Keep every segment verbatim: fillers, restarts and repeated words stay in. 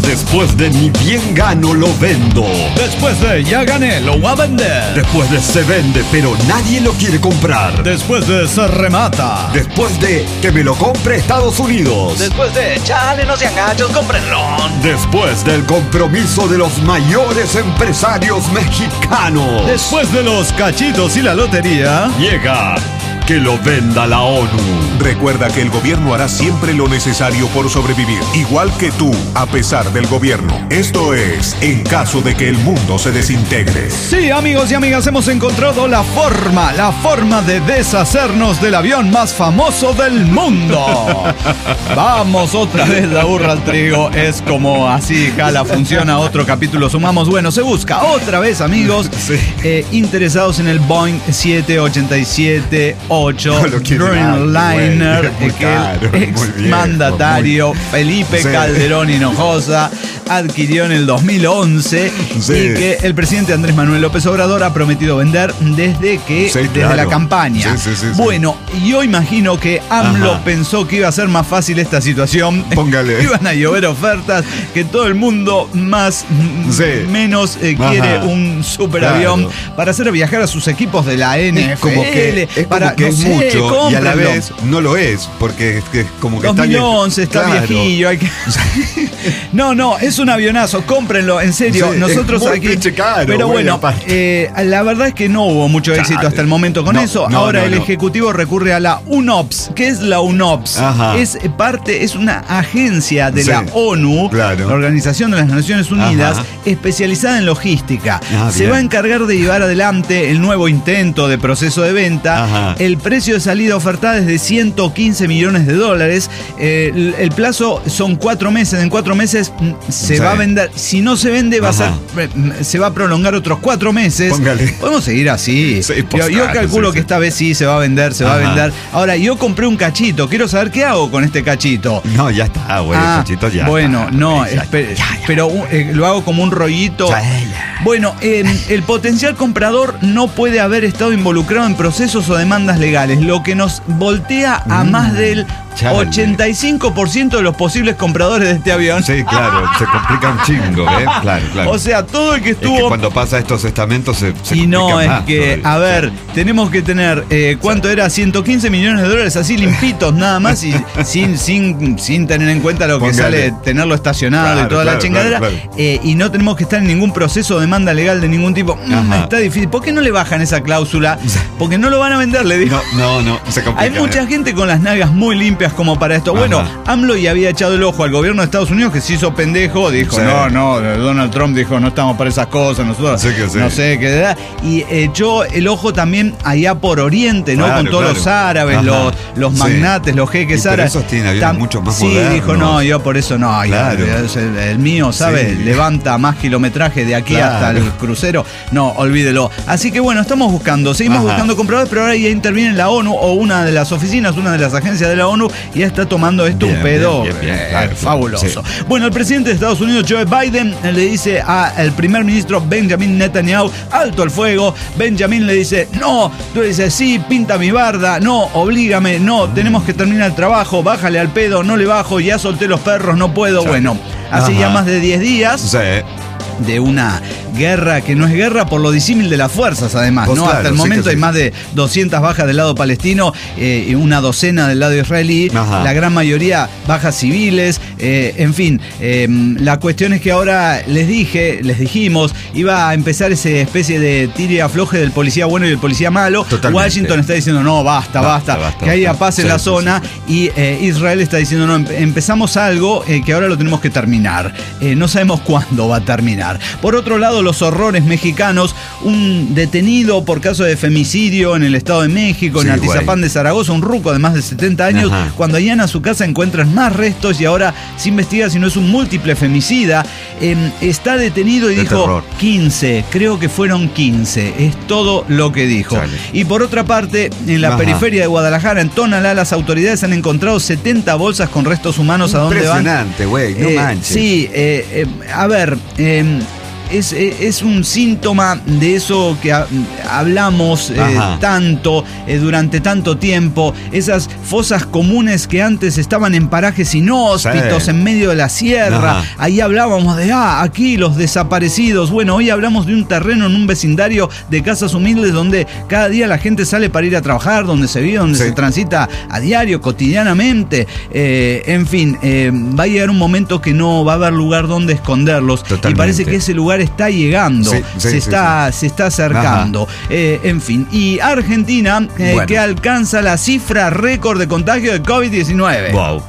Después de ni bien gano, lo vendo. Después de ya gané, lo voy a vender. Después de se vende, pero nadie lo quiere comprar. Después de se remata. Después de que me lo compre Estados Unidos. Después de chale, no sean gachos, cómprenlo. Después del compromiso de los mayores empresarios mexicanos. Después de los cachitos y la lotería, llega que lo venda la ONU. Recuerda que el gobierno hará siempre lo necesario por sobrevivir, igual que tú, a pesar del gobierno. Esto es, en caso de que el mundo se desintegre. Sí, amigos y amigas, hemos encontrado la forma, la forma de deshacernos del avión más famoso del mundo. Vamos otra vez, la burra al trigo. Es como así, jala, funciona. Otro capítulo sumamos. Bueno, se busca otra vez, amigos, sí. eh, interesados en el Boeing siete ochenta y siete ocho no Dreamliner, que el ex mandatario Felipe sí. Calderón Hinojosa adquirió en el dos mil once sí. y que el presidente Andrés Manuel López Obrador ha prometido vender desde que sí, desde claro. la campaña. Sí, sí, sí, bueno, sí. yo imagino que AMLO Ajá. pensó que iba a ser más fácil esta situación. Póngale. Iban a llover ofertas, que todo el mundo más sí. menos eh, quiere un superavión claro. para hacer viajar a sus equipos de la N F L. Es como que, es para, como que no es sé, mucho cómprenlo. Y a la vez no lo es, porque es, es como que dos mil once está, está claro. viejillo. Hay que... no, no, es un avionazo, cómprenlo, en serio. Sí, nosotros es muy aquí. Caro, pero bueno, eh, la verdad es que no hubo mucho éxito Chale. hasta el momento con no, eso. No, Ahora no, el no. Ejecutivo recurre a la UNOPS. ¿Qué es la UNOPS? Ajá. Es parte, es una agencia de sí, la ONU, claro. la Organización de las Naciones Unidas, Ajá. especializada en logística. Ah, Se bien. va a encargar de llevar adelante el nuevo intento de proceso de venta. Ajá. El precio de salida ofertada es de ciento quince millones de dólares. Eh, el, el plazo son cuatro meses. En cuatro meses se sí. va a vender. Si no se vende, va Ajá. a ser, se va a prolongar otros cuatro meses. Póngale. Podemos seguir así. Sí, yo, yo calculo sí, que sí. esta vez sí se va a vender, se Ajá. va a vender. Ahora, yo compré un cachito. Quiero saber qué hago con este cachito. No, ya está, güey. Ah, el cachito ya Bueno, está. no, ya, esper, ya, ya. pero eh, lo hago como un rollito. Ya, ya. Bueno, eh, el potencial comprador no puede haber estado involucrado en procesos o demandas legales, lo que nos voltea a mm, más del chale. ochenta y cinco por ciento de los posibles compradores de este avión. Sí, claro, se complica un chingo, ¿eh? Claro, claro. O sea, todo el que estuvo... Es que cuando pasa estos estamentos se, se y no, complica más, es que, todavía. a ver, tenemos que tener, eh, ¿cuánto sí. era? ciento quince millones de dólares así limpitos nada más y sin, sin, sin tener en cuenta lo que Póngale. sale tenerlo estacionado claro, y toda claro, la chingadera. Claro, claro. Eh, y no tenemos que estar en ningún proceso de demanda legal de ningún tipo. Mm, está difícil. ¿Por qué no le bajan esa cláusula? Porque no lo van a vender, le digo. No, no, no se complica. Hay mucha eh. gente con las nalgas muy limpias como para esto. Ajá. Bueno, AMLO ya había echado el ojo al gobierno de Estados Unidos, que se hizo pendejo, dijo, sí. no, no, Donald Trump dijo, no estamos para esas cosas, nosotros, sí que sí. no sé qué da. Y echó el ojo también allá por Oriente, ¿no? Claro, con todos claro. los árabes, los, los magnates, sí. los jeques árabes. Esos tienen aviones mucho más sí, modernos. dijo, no, yo por eso no, claro. yo, el, el mío, ¿sabes? Sí. Levanta más kilometraje de aquí claro. hasta el crucero. No, olvídelo. Así que bueno, estamos buscando, seguimos Ajá. buscando compradores, pero ahora ya interviene la ONU o una de las oficinas, una de las agencias de la ONU, y ya está tomando esto bien, un pedo bien, bien, bien, eh, claro, fabuloso. Sí. Bueno, el presidente de Estados Unidos, Joe Biden, le dice al primer ministro Benjamin Netanyahu, alto el fuego. Benjamin le dice, no, tú le dices, sí, pinta mi barda, no, oblígame, no, tenemos que terminar el trabajo, bájale al pedo, no le bajo, ya solté los perros, no puedo. Sí. Bueno, hace Ajá. ya más de diez días. Sí. De una guerra que no es guerra por lo disímil de las fuerzas, además, pues ¿no? Claro, hasta el momento sí hay sí. más de doscientas bajas del lado palestino eh, y una docena del lado israelí. Ajá. La gran mayoría bajas civiles. Eh, en fin, eh, la cuestión es que ahora les dije, les dijimos, iba a empezar esa especie de tire y afloje del policía bueno y del policía malo. Totalmente. Washington está diciendo, no, basta, basta, basta, basta que haya paz sí, en la sí, zona. Sí. Y eh, Israel está diciendo, no, empezamos algo eh, que ahora lo tenemos que terminar. Eh, no sabemos cuándo va a terminar. Por otro lado, los horrores mexicanos, un detenido por caso de femicidio en el Estado de México, sí, en Atizapán de Zaragoza, un ruco de más de setenta años, Ajá. cuando allana su casa encuentran más restos y ahora se investiga si no es un múltiple femicida. Eh, está detenido y de dijo terror. quince, creo que fueron quince, es todo lo que dijo. Chale. Y por otra parte, en la Ajá. periferia de Guadalajara, en Tonalá, las autoridades han encontrado setenta bolsas con restos humanos. ¿A dónde van? Impresionante, güey, no eh, manches. Sí, eh, eh, a ver... Eh, es, es un síntoma de eso que ha, hablamos eh, tanto eh, durante tanto tiempo, esas fosas comunes que antes estaban en parajes inhóspitos, sí. en medio de la sierra. Ajá. Ahí hablábamos de, ah, aquí los desaparecidos. Bueno, hoy hablamos de un terreno en un vecindario de casas humildes donde cada día la gente sale para ir a trabajar, donde se vive, donde sí. se transita a diario, cotidianamente. Eh, en fin, eh, va a llegar un momento que no va a haber lugar donde esconderlos. Totalmente. Y parece que ese lugar está llegando, sí, sí, se, sí, está, sí. se está acercando. Eh, en fin, y Argentina, eh, bueno. que alcanza la cifra récord de contagio de COVID diecinueve. Wow.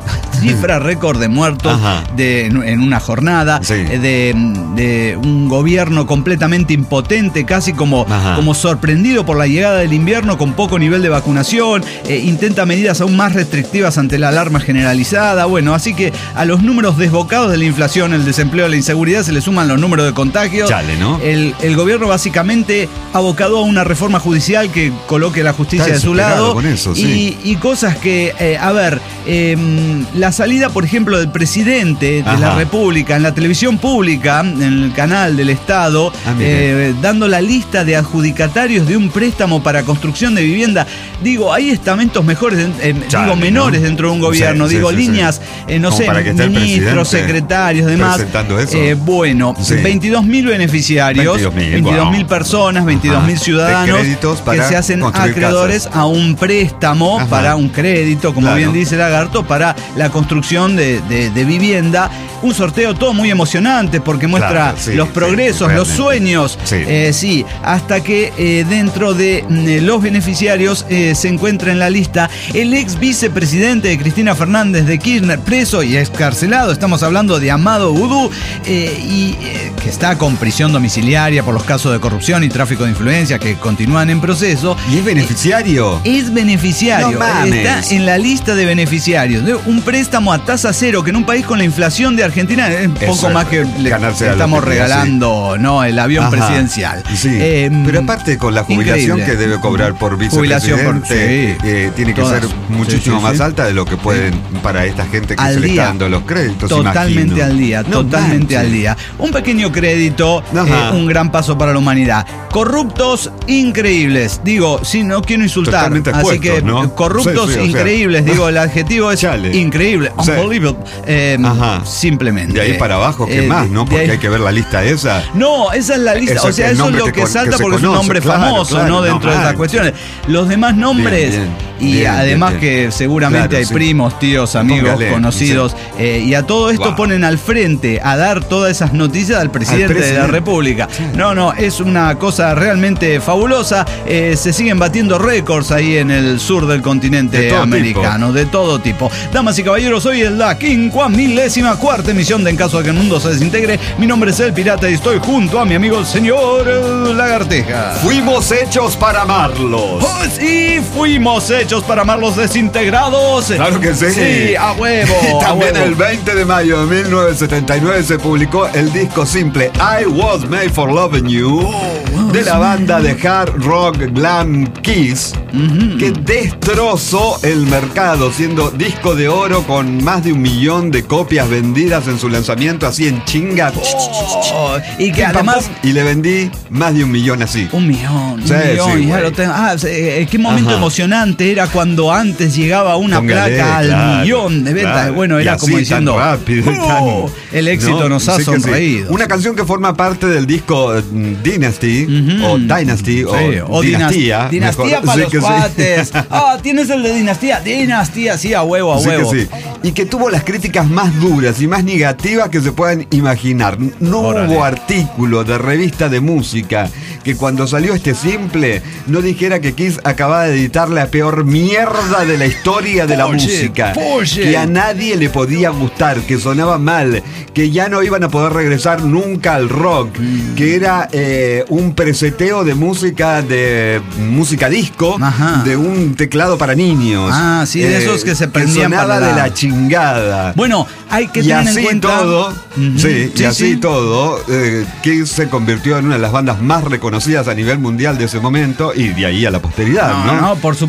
Cifra récord de muertos de, en una jornada, sí. de, de un gobierno completamente impotente, casi como, como sorprendido por la llegada del invierno, con poco nivel de vacunación, eh, intenta medidas aún más restrictivas ante la alarma generalizada. Bueno, así que a los números desbocados de la inflación, el desempleo, la inseguridad, se le suman los números de contagios. Chale, ¿no? El, el gobierno básicamente abocado a una reforma judicial que coloque la justicia de su lado. Con eso, sí. y, y cosas que, eh, a ver, eh, la salida, por ejemplo, del presidente de Ajá. la República en la televisión pública, en el canal del Estado, ah, eh, dando la lista de adjudicatarios de un préstamo para construcción de vivienda. Digo, hay estamentos mejores, eh, Chale, digo, menores ¿no? dentro de un gobierno. Sí, digo, sí, líneas, sí. Eh, no Como sé, ministros, secretarios, demás. Eh, bueno, sí. veintidós mil beneficiarios, veintidós mil wow. personas, veintidós mil ciudadanos que se hacen acreedores casas. a un préstamo Ajá. para un crédito, como claro. bien dice Lagarto, para la construcción de, de, de vivienda. Un sorteo todo muy emocionante porque muestra claro, sí, los progresos, sí, los sueños. Sí, eh, sí hasta que eh, dentro de eh, los beneficiarios eh, se encuentra en la lista el ex vicepresidente de Cristina Fernández de Kirchner, preso y excarcelado. Estamos hablando de Amado Vudú, eh, y eh, que está con prisión domiciliaria por los casos de corrupción y tráfico de influencias que continúan en proceso. ¿Y es beneficiario? Eh, es beneficiario. No mames. Está en la lista de beneficiarios. Un préstamo a tasa cero, que en un país con la inflación de Argentina es un poco más que le estamos regalando, sí. ¿no? El avión Ajá. presidencial. Sí. Eh, Pero aparte con la jubilación increíble. que debe cobrar por vicepresidente, por, sí. eh, tiene que Todas. ser muchísimo sí, sí, más sí. alta de lo que pueden sí. para esta gente que al se día. le está dando los créditos. Totalmente imagino. al día, no totalmente manches. al día. Un pequeño crédito, eh, un gran paso para la humanidad. Corruptos increíbles. Digo, sí, no quiero insultar. Totalmente así puestos, que ¿no? corruptos sí, sí, increíbles. sea, digo, el adjetivo es Chale. increíble. Sí. Unbelievable. Eh, simplemente. De ahí para abajo, ¿qué eh, más, no? Porque ahí... hay que ver la lista esa. No, esa es la lista. Eso, o sea, eso es lo que, que salta que porque conoce, es un nombre claro, famoso, claro, ¿no? Dentro no, de esas cuestiones. Los demás nombres, bien, bien, y bien, además bien, bien. que seguramente claro, hay sí. primos, tíos, amigos, Póngale, conocidos, sí. eh, y a todo esto wow. ponen al frente a dar todas esas noticias al presidente, al presidente. de la República. Sí. No, no, es una cosa realmente fabulosa. Eh, se siguen batiendo récords ahí en el sur del continente de americano, tipo. de todo tipo. Damas y caballeros, hoy es la quincuamilésima cuarta emisión de En Caso de que el Mundo se Desintegre. Mi nombre es El Pirata y estoy junto a mi amigo el señor Lagarteja. Fuimos hechos para amarlos. Oh, sí, fuimos hechos para amarlos desintegrados. Claro que sí. Sí, a huevo. También a huevo. el veinte de mayo de mil novecientos setenta y nueve se publicó el disco simple I Was Made for Loving You oh, de la banda de hard rock glam Kiss, uh-huh. que destrozó el mercado, siendo disco de oro con más de un millón de copias vendidas en su lanzamiento, así en chinga. Oh, y que además... Y le vendí más de un millón así. Un millón, sí, un millón. Sí, ya lo tengo. Ah, qué momento Ajá. emocionante era cuando antes llegaba una Póngale, placa al claro, millón de ventas. Claro. Bueno, era como diciendo, tan rápido, oh, tan, el éxito ¿no? nos ha sí sonreído. Sí. Una canción que forma parte del disco Dynasty, uh-huh. o Dynasty, sí, o, o Dinastía. Dinastía para sí, los cuates. Ah, oh, tienes el de Dinastía. Dinastía, sí, a huevo, a sí huevo. Sí. Y que tuvo las críticas más duras y más negativas que se puedan imaginar. No Órale. hubo artículo de revista de música que cuando salió este simple no dijera que Kiss acababa de editar la peor mierda de la historia de la Bullshit. música. Bullshit. Que a nadie le podía gustar, que sonaba mal, que ya no iban a poder regresar nunca al rock, mm. que era eh, un preseteo de música, de música disco, Ajá. de un teclado para niños. Ah, sí, de eh, esos que se prendían que sonaba para la... de la chingada. Bueno, hay que y tener así en cuenta... todo, uh-huh. sí, sí, y así sí. todo, eh, Kiss se convirtió en una de las bandas más reconocidas a nivel mundial de ese momento y de ahí a la posteridad, ¿no? No, no, por supuesto, por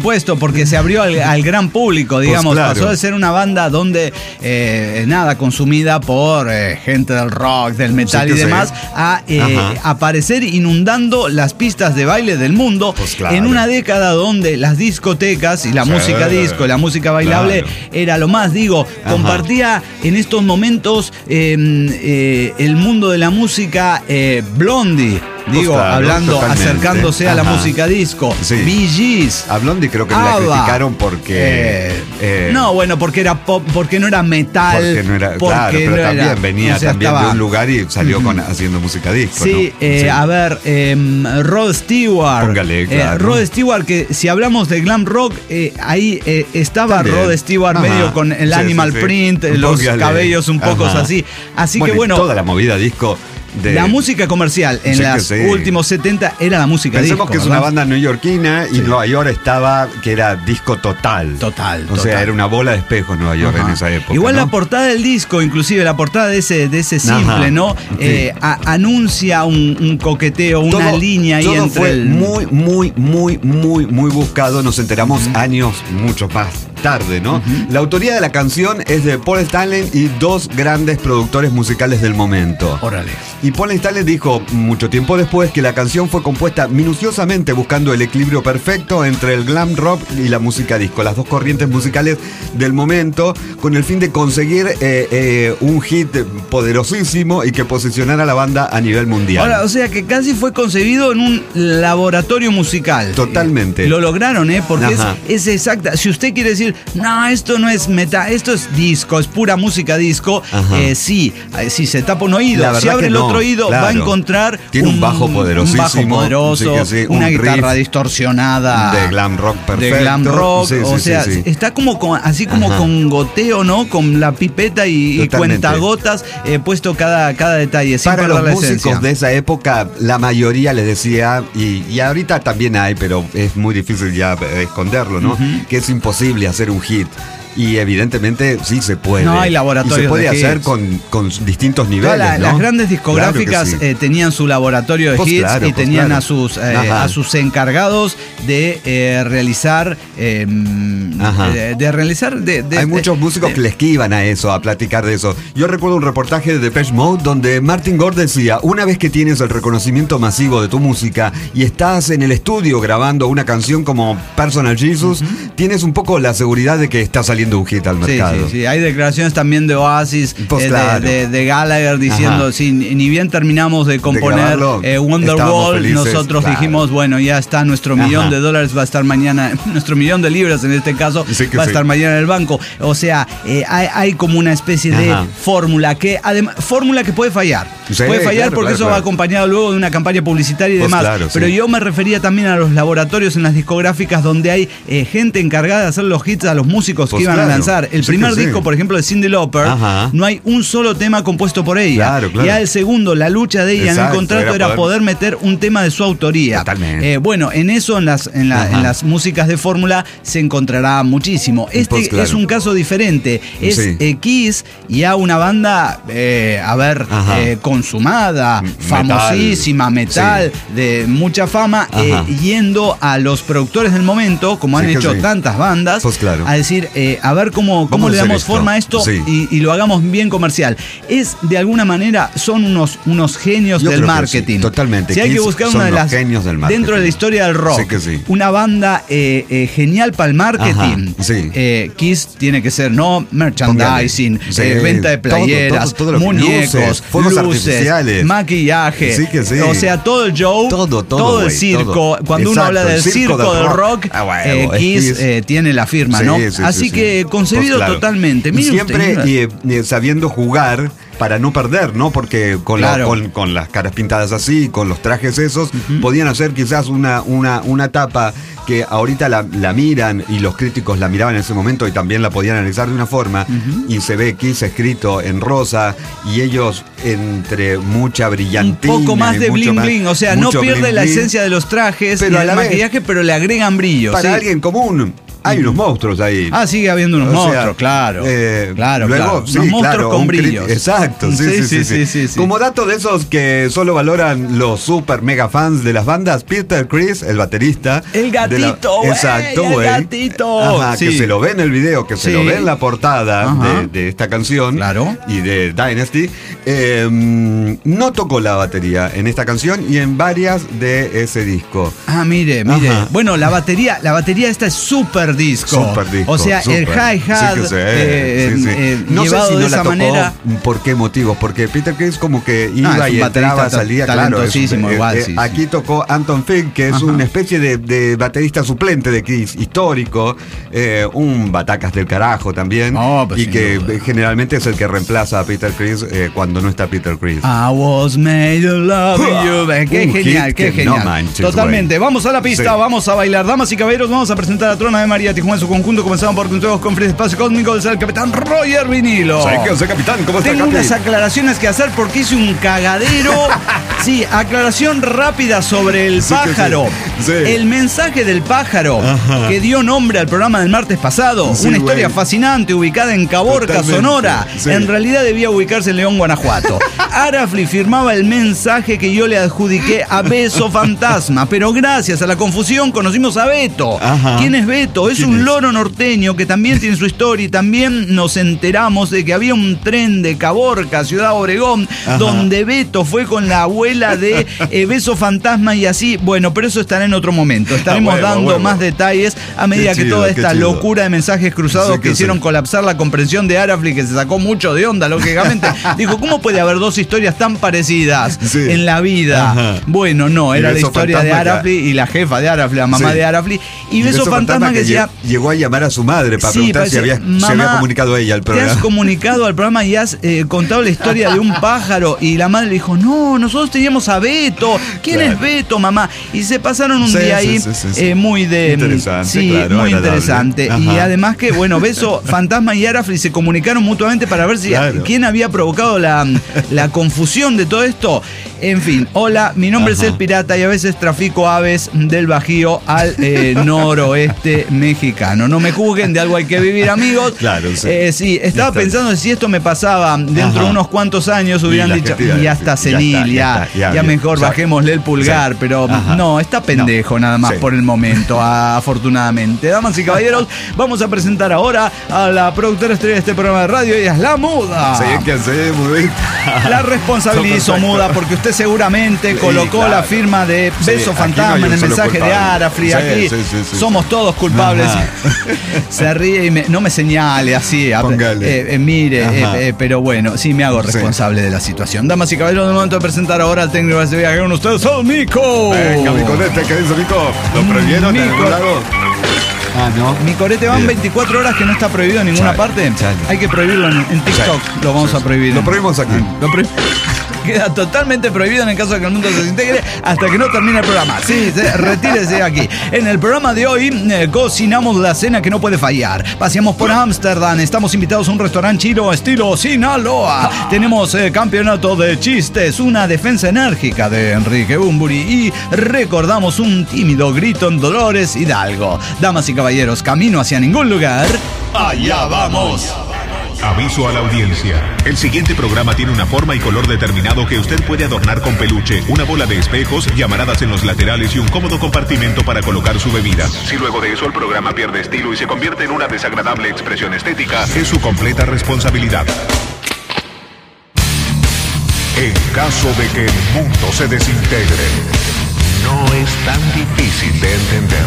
porque se abrió al, al gran público, digamos. Pues claro. Pasó de ser una banda donde, eh, nada, consumida por eh, gente del rock, del metal sí, y demás, sí. a eh, aparecer inundando las pistas de baile del mundo pues claro. en una década donde las discotecas y la sí. música disco, la música bailable claro. era lo más, digo, Ajá. compartía en estos momentos eh, eh, el mundo de la música eh, Blondie. Digo, pues claro, hablando, totalmente. acercándose a la Ajá. música disco. Sí. Bee Gees. A Blondie creo que me la criticaron porque... Eh, eh, no, bueno, porque era pop, porque no era metal. Porque no era... Porque claro, pero no también era, venía o sea, también estaba, de un lugar y salió uh-huh. con, haciendo música disco, Sí, ¿no? eh, sí. a ver, eh, Rod Stewart. Póngale, claro. Eh, Rod Stewart, que si hablamos de glam rock, eh, ahí eh, estaba también. Rod Stewart Ajá. medio con el sí, animal sí, sí. print, un los póngale. cabellos un poco así. Así bueno, que bueno... toda la movida disco... De... La música comercial en sí los sí. últimos setenta era la música Pensemos disco. que es ¿verdad? una banda neoyorquina y sí. Nueva York estaba, que era disco total. Total. O total. sea, era una bola de espejos Nueva York Ajá. en esa época. Igual ¿no? la portada del disco, inclusive la portada de ese, de ese simple, Ajá. ¿no? Sí. Eh, a, anuncia un, un coqueteo, una todo, línea ahí todo entre fue el... muy, muy, muy, muy, muy buscado. Nos enteramos uh-huh. años mucho más tarde, ¿no? Uh-huh. La autoría de la canción es de Paul Stanley y dos grandes productores musicales del momento. Órale. Y Paul Stanley dijo mucho tiempo después que la canción fue compuesta minuciosamente buscando el equilibrio perfecto entre el glam rock y la música disco, las dos corrientes musicales del momento, con el fin de conseguir eh, eh, un hit poderosísimo y que posicionara a la banda a nivel mundial. Ahora, o sea que casi fue concebido en un laboratorio musical. Totalmente. Eh, lo lograron, ¿eh? Porque es, es exacta. Si usted quiere decir, no, esto no es metal, esto es disco, es pura música disco, eh, sí, si se tapa un oído, si abre el no, otro oído, claro. va a encontrar Tiene un, un bajo poderosísimo, un bajo poderoso, sí sí, una guitarra distorsionada de glam rock perfecto, de glam rock, sí, sí, o sea, sí, sí. está como con, así como Ajá. con goteo, ¿no? Con la pipeta y, y cuentagotas eh, puesto cada, cada detalle. Sin Para los la músicos esencia. de esa época, la mayoría les decía, y, y ahorita también hay, pero es muy difícil ya esconderlo, ¿no? Uh-huh. Que es imposible hacer un hit. Y evidentemente sí se puede. No hay laboratorios. Y se puede de hacer hits. con, con distintos niveles. La, ¿no? Las grandes discográficas claro sí. eh, tenían su laboratorio de pues hits claro, y pues tenían claro. a sus eh, a sus encargados de eh, realizar eh, de, de realizar. De, de, hay muchos de, músicos de, que les esquivan a eso, a platicar de eso. Yo recuerdo un reportaje de Depeche Mode donde Martin Gore decía: una vez que tienes el reconocimiento masivo de tu música y estás en el estudio grabando una canción como Personal Jesus, uh-huh. tienes un poco la seguridad de que está saliendo un hit al mercado. Sí, sí, sí. Hay declaraciones también de Oasis, pues eh, claro. de, de, de Gallagher diciendo, sí, ni bien terminamos de componer de eh, Wonderwall, nosotros claro. dijimos, bueno, ya está, nuestro Ajá. millón de dólares va a estar mañana, nuestro millón de libras en este caso, sí va a sí. estar mañana en el banco. O sea, eh, hay, hay como una especie de Ajá. fórmula que, además, fórmula que puede fallar. Sí, puede fallar claro, porque claro, eso claro. va acompañado luego de una campaña publicitaria y pues demás. Claro, Pero sí. yo me refería también a los laboratorios en las discográficas donde hay eh, gente encargada de hacer los hits a los músicos pues que iban claro. a lanzar. El sí primer disco, sí. por ejemplo, de Cyndi Lauper, Ajá. no hay un solo tema compuesto por ella. Claro, claro. Ya el segundo, la lucha de ella Exacto, en el contrato era, era poder... poder meter un tema de su autoría. Totalmente. Eh, bueno, en eso, en las, en, la, en las músicas de fórmula, se encontrará muchísimo. Este pues claro. es un caso diferente. Es sí. eh, Kiss y a una banda, eh, a ver, eh, consumada, metal. famosísima, metal, sí. de mucha fama, eh, yendo a los productores del momento, como han sí, hecho sí. tantas bandas, pues claro. a decir, eh, a ver cómo, cómo le damos esto? forma a esto sí. y, y lo hagamos bien comercial. Es, de alguna manera, son unos, unos genios Yo del marketing. Sí, totalmente. Si hay que buscar una de las genios del marketing. Dentro de la historia del rock, sí que sí. una banda eh, eh, genial para el marketing. Ajá, sí. eh, Kiss tiene que ser, ¿no? Merchandising, sí. eh, venta de playeras, todo, todo, todo muñecos, luces, fuegos luces, artificiales, maquillaje. Sí que sí. O sea, todo el show, todo, todo, todo el circo. Todo. Cuando Exacto, uno habla del circo, circo del rock, rock ah, bueno, eh, Kiss, Kiss. Eh, tiene la firma, sí, ¿no? Sí, Así sí, que sí. concebido pues claro. totalmente. Mire siempre usted, y, y sabiendo jugar para no perder, ¿no? Porque con, claro. la, con, con las caras pintadas así, con los trajes esos, uh-huh. podían hacer quizás una, una, una tapa que ahorita la, la miran y los críticos la miraban en ese momento y también la podían analizar de una forma uh-huh. y se ve Kiss escrito en rosa y ellos entre mucha brillantina. Un poco más de bling más, bling, o sea, no pierde bling, la esencia de los trajes pero y del maquillaje, pero le agregan brillo. Para ¿sí? alguien común hay unos monstruos ahí. Ah, sigue habiendo unos o monstruos, sea, claro. Eh, claro, luego, claro. Sí, unos monstruos claro, con brillos. Exacto, sí sí sí, sí, sí, sí, sí, sí. Como dato de esos que solo valoran los super mega fans de las bandas, Peter Criss, el baterista. El gatito, güey. Exacto, güey. El gatito. Ajá, sí. Que se lo ve en el video, que se sí. lo ve en la portada de, de esta canción. Claro. Y de Dynasty. Eh, no tocó la batería en esta canción y en varias de ese disco. Ah, mire, mire. Ajá. Bueno, la batería, la batería esta es super disco. Super disco. O sea, super. el hi-hat sí, sí, eh, sí, sí. Eh, no sé si de no esa la tocó, manera. ¿Por qué motivos? Porque Peter Criss como que iba ah, y entraba, salía, claro. Es, eh, igual, eh, sí, aquí sí. tocó Anton Fig, que es Ajá. una especie de, de baterista suplente de Criss, histórico, eh, un batacas del carajo también, oh, pues y que duda. generalmente es el que reemplaza a Peter Criss eh, cuando no está Peter Criss. I was made of love you. Qué Un genial, qué genial. No manches, Totalmente. Wey. Vamos a la pista, sí. vamos a bailar. Damas y caballeros, vamos a presentar a Trona de María Tijuana en su conjunto. Comenzamos por Conteos con Free Espacio Cósmico del el capitán Roger Vinilo. ¿Sabes qué, o sea, capitán? ¿Cómo está, Tengo Capi? unas aclaraciones que hacer porque hice un cagadero. Sí, aclaración rápida sobre el sí, pájaro. Sí. Sí. El mensaje del pájaro Ajá. que dio nombre al programa del martes pasado. Sí, una historia wey. fascinante ubicada en Caborca, Totalmente. Sonora. Sí. En realidad debía ubicarse en León, Guanajuato. Arafli firmaba el mensaje que yo le adjudiqué a Beso Fantasma, pero gracias a la confusión conocimos a Beto. Ajá. ¿Quién es Beto? Es un es? loro norteño que también tiene su historia y también nos enteramos de que había un tren de Caborca, Ciudad Obregón, Ajá. donde Beto fue con la abuela de eh, Beso Fantasma y así. Bueno, pero eso estará en otro momento. Estaremos ah, bueno, dando bueno. más detalles a medida qué que chido, toda esta chido. locura de mensajes cruzados sí, que, que hicieron sí. colapsar la comprensión de Arafli, que se sacó mucho de onda, lógicamente. Dijo, ¿cómo puede haber dos historias tan parecidas sí. en la vida? Ajá. Bueno, no, era la historia de Arafli y la jefa de Arafli, la mamá sí. de Arafli. Y, y Beso, Beso Fantasma, Fantasma que decía... Llegó a llamar a su madre para sí, preguntar si había, mamá, se había comunicado a ella al programa. Te has comunicado al programa y has eh, contado la historia de un pájaro. Y la madre le dijo, no, nosotros teníamos a Beto. ¿Quién claro. es Beto, mamá? Y se pasaron un sí, día sí, ahí sí, sí, sí. Eh, muy de... Interesante, Sí, claro, muy agradable. interesante. Ajá. Y además que, bueno, Beso Fantasma y Arafli se comunicaron mutuamente para ver si claro. quién había provocado la, la confusión de todo esto. En fin, hola, mi nombre Ajá. es El Pirata y a veces trafico aves del Bajío al eh, noroeste mexicano. No me juzguen, de algo hay que vivir, amigos. Claro, sí. Eh, sí, estaba pensando si esto me pasaba dentro Ajá. de unos cuantos años, hubieran dicho, ya está senil, ya, está, ya, ya, ya, ya mejor ya, bajémosle el pulgar, sí. pero Ajá. no, está pendejo no. nada más sí. por el momento, afortunadamente. Damas y caballeros, vamos a presentar ahora a la productora estrella de este programa de radio, ella es La Muda. Sí, ¿qué hacemos? La responsabilizo, Muda, porque usted seguramente colocó sí, claro. la firma de Beso sí, Fantasma no en el mensaje culpable. de Arafli. Sí, aquí sí, sí, sí, somos sí. todos culpables. Se ríe y me, no me señale así. Eh, eh, mire, eh, eh, pero bueno, sí me hago responsable sí. de la situación. Damas y caballeros, de momento de presentar ahora al técnico de viaje con ustedes, ¡oh, Mico! Venga, mi corete, ¿qué dice Mico? ¿Lo prohibieron en algún lado? Ah, no. Mi corete van Bien. veinticuatro horas que no está prohibido en ninguna Chale. parte. Chale. Hay que prohibirlo en, en TikTok. Chale. Lo vamos sí. a prohibir. Lo prohibimos aquí. Lo prohibimos. Queda totalmente prohibido en el caso de que el mundo se desintegre hasta que no termine el programa. Sí, retírese aquí. En el programa de hoy eh, cocinamos la cena que no puede fallar. Paseamos por Ámsterdam. Estamos invitados a un restaurante chino estilo Sinaloa. Tenemos eh, campeonato de chistes, una defensa enérgica de Enrique Bunbury y recordamos un tímido grito en Dolores Hidalgo. Damas y caballeros, camino hacia ningún lugar. ¡Allá vamos! Aviso a la audiencia. El siguiente programa tiene una forma y color determinado que usted puede adornar con peluche, una bola de espejos, llamaradas en los laterales y un cómodo compartimento para colocar su bebida. Si luego de eso el programa pierde estilo y se convierte en una desagradable expresión estética, es su completa responsabilidad. En caso de que el mundo se desintegre, no es tan difícil de entender.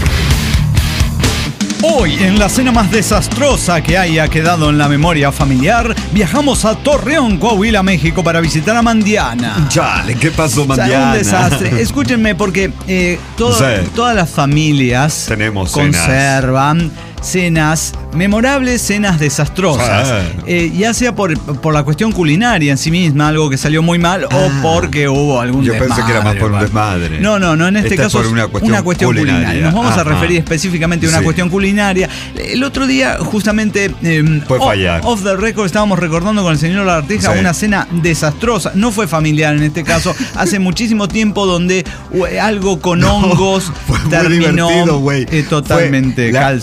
Hoy, en la cena más desastrosa que haya quedado en la memoria familiar, viajamos a Torreón, Coahuila, México, para visitar a Mandiana. Chale, ¿qué pasó, Mandiana? O sea, un desastre. Escúchenme, porque eh, todo, sí. todas las familias Tenemos conservan cenas. cenas memorables, cenas desastrosas. Ah. Eh, ya sea por, por la cuestión culinaria en sí misma, algo que salió muy mal, ah. o porque hubo algún Yo desmadre. Yo pensé que era más por un desmadre. No, no, no, en este Esta caso es por una cuestión, una cuestión culinaria. culinaria. Nos vamos ah, a referir ah. específicamente a una sí. cuestión culinaria. El otro día, justamente, eh, Puede fallar. Off, off the record, estábamos recordando con el señor Larteja sí. una cena desastrosa. No fue familiar en este caso, hace muchísimo tiempo, donde uh, algo con hongos no, fue terminó muy eh, totalmente la, calcinado. La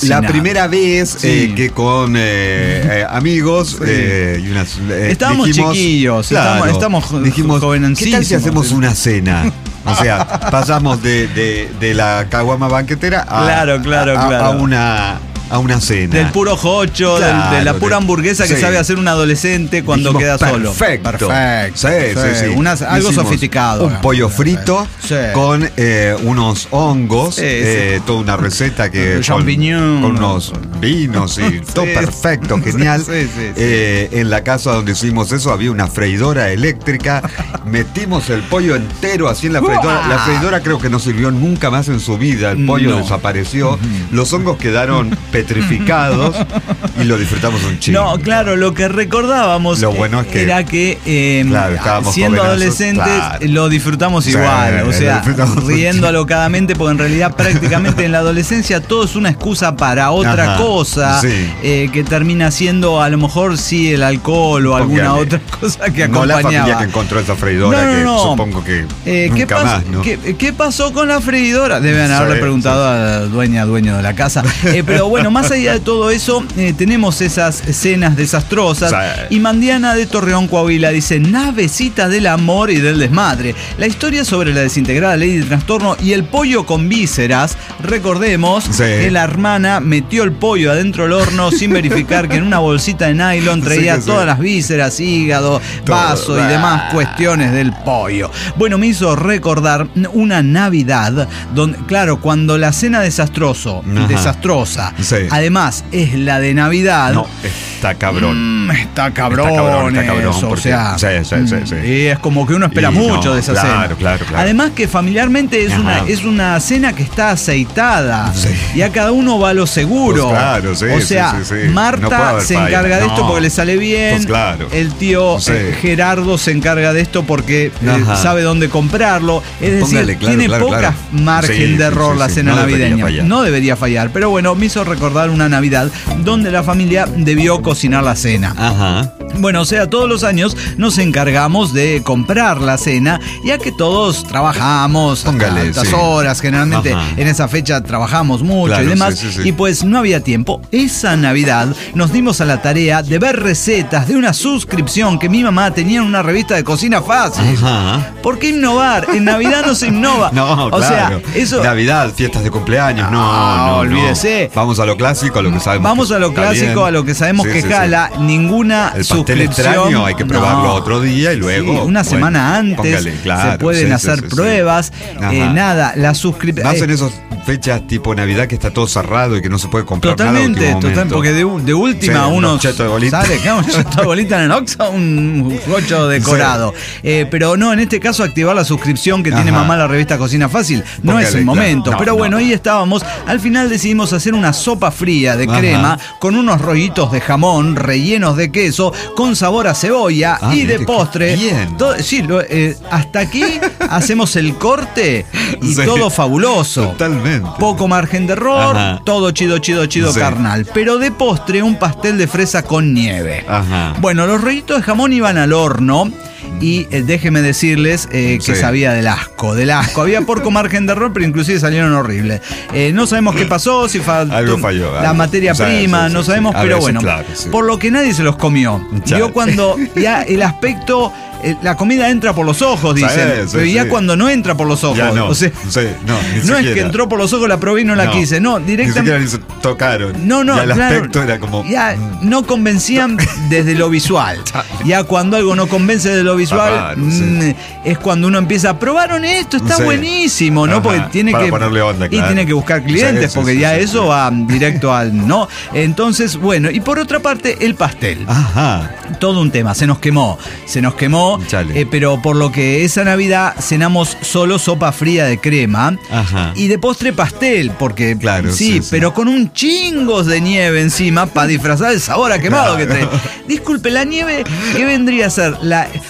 primera vez sí. eh, que con eh, eh, amigos sí. eh, y unas, eh, estábamos dijimos, chiquillos, claro, estamos, estamos dijimos, ¿qué tal si hacemos una cena? O sea, pasamos de, de, de la caguama banquetera a, claro, claro, a, claro. a una... a una cena. Del puro jocho, claro, del, de la pura hamburguesa de, que sí. sabe hacer un adolescente cuando Dijimos, queda perfecto. solo. Perfecto. Sí, sí, sí. sí. Unas, algo sofisticado. Un pollo frito sí. con eh, unos hongos, sí, eh, sí. toda una receta que con, con unos vinos y sí. todo perfecto, genial. Sí, sí, sí. Eh, en la casa donde hicimos eso había una freidora eléctrica. Metimos el pollo entero así en la freidora. La freidora creo que no sirvió nunca más en su vida. El pollo no. desapareció. Uh-huh. Los hongos quedaron petrificados y lo disfrutamos un chingo. No, claro, lo que recordábamos lo bueno es que, era que eh, claro, siendo adolescentes claro. lo disfrutamos sí, igual, o sea, riendo alocadamente, porque en realidad prácticamente en la adolescencia todo es una excusa para otra Ajá, cosa sí. eh, que termina siendo a lo mejor sí el alcohol o alguna Póngale. otra cosa que acompañaba. No la familia que encontró esa freidora, no, no, no. que supongo que eh, nunca ¿qué pasó, más, ¿no? ¿qué, ¿Qué pasó con la freidora? Deben haberle sí, preguntado sí. a la dueña, dueño de la casa. Eh, pero bueno, más allá de todo eso, eh, tenemos esas escenas desastrosas. Sí. Y Mandiana de Torreón, Coahuila, dice: navecita del amor y del desmadre. La historia sobre la desintegrada ley de trastorno y el pollo con vísceras. Recordemos sí. que la hermana metió el pollo adentro del horno sin verificar que en una bolsita de nylon traía sí, todas sí. las vísceras, hígado, todo. vaso y demás cuestiones del pollo. Bueno, me hizo recordar una Navidad donde, claro, cuando la cena desastroso, Ajá. desastrosa, sí. además es la de Navidad. No, está cabrón. Mm, está cabrón. Está cabrón, está cabrón. Eso, porque, o sea, sí, sí, sí, sí. Y es como que uno espera y mucho no, de esa claro, cena. Claro, claro. Además que familiarmente es una, es una cena que está aceitada. Sí. Y a cada uno va a lo seguro. Pues claro, sí, o sea, sí, sí, sí. Marta no se encarga de esto no. porque le sale bien. Pues claro. El tío sí. eh, Gerardo se encarga de esto porque eh, sabe dónde comprarlo. Es decir, Póngale, claro, tiene claro, poca claro. margen sí, de error sí, la sí, cena no navideña. Debería no debería fallar. Pero bueno, me hizo recordar una Navidad donde la familia debió cocinar la cena. Ajá. Bueno, o sea, todos los años nos encargamos de comprar la cena, ya que todos trabajamos Póngale, tantas sí. horas, generalmente Ajá. en esa fecha trabajamos mucho claro, y demás, sí, sí, sí. y pues no había tiempo. Esa Navidad nos dimos a la tarea de ver recetas de una suscripción que mi mamá tenía en una revista de cocina fácil. Ajá. ¿Por qué innovar? En Navidad no se innova. No, o claro. sea, eso... Navidad, fiestas de cumpleaños, no, no, no olvídese. No. Vamos a lo clásico, a lo que sabemos. Vamos a lo clásico, a lo que sabemos sí, que sí, jala, sí. ninguna el suscripción. Extraño, hay que probarlo no. otro día y luego. Sí, una semana bueno, antes póngale, claro, se pueden sí, hacer sí, sí, pruebas. Sí. Eh, nada, la suscripción. Más en esas fechas tipo Navidad que está todo cerrado y que no se puede comprar totalmente, nada. Totalmente, porque de, de última sí, uno sale, claro, un cheto de bolita en el Oxxo, un gocho decorado. Sí. Eh, pero no, en este caso activar la suscripción que Ajá. tiene mamá la revista Cocina Fácil no Póngale, es el momento. Claro. No, pero bueno, no. ahí estábamos. Al final decidimos hacer una sopa fría de Ajá. crema con unos rollitos de jamón rellenos de queso con sabor a cebolla ah, y de postre. Bien. Todo, sí, lo, eh, hasta aquí hacemos el corte y sí, todo fabuloso. Totalmente. Poco margen de error, Ajá. todo chido, chido, chido sí. carnal. Pero de postre un pastel de fresa con nieve. Ajá. Bueno, los rollitos de jamón iban al horno. Y eh, déjenme decirles eh, que sí. sabía del asco, del asco. Había poco margen de error, pero inclusive salieron horribles. Eh, no sabemos qué pasó, si faltó algo falló, la algo. materia sí, prima, sí, no sí, sabemos, sí. pero ver, bueno. Claro, sí. Por lo que nadie se los comió. Yo cuando ya el aspecto... La comida entra por los ojos, dicen. Sí, sí, pero ya sí. cuando no entra por los ojos. Ya no, o sea, sí, no, no es que entró por los ojos, la probé y no la no, quise. No, directamente. Ni siquiera ni se tocaron. No, no, ya el claro, aspecto era como. Ya no convencían desde lo visual. Ya cuando algo no convence de lo visual, raro, mmm, sí. es cuando uno empieza a probar esto, está sí. buenísimo, ¿no? Ajá, porque tiene para que. Ponerle onda, claro. Y tiene que buscar clientes, sí, porque sí, ya sí, eso sí. va directo al. ¿No? Entonces, bueno, y por otra parte, el pastel. Ajá. Todo un tema. Se nos quemó. Se nos quemó. Eh, pero por lo que esa Navidad cenamos solo sopa fría de crema Ajá. y de postre pastel, porque claro, sí, sí, sí, pero con un chingos de nieve encima para disfrazar el sabor a quemado claro. que trae. Disculpe, la nieve, ¿qué vendría a ser? La,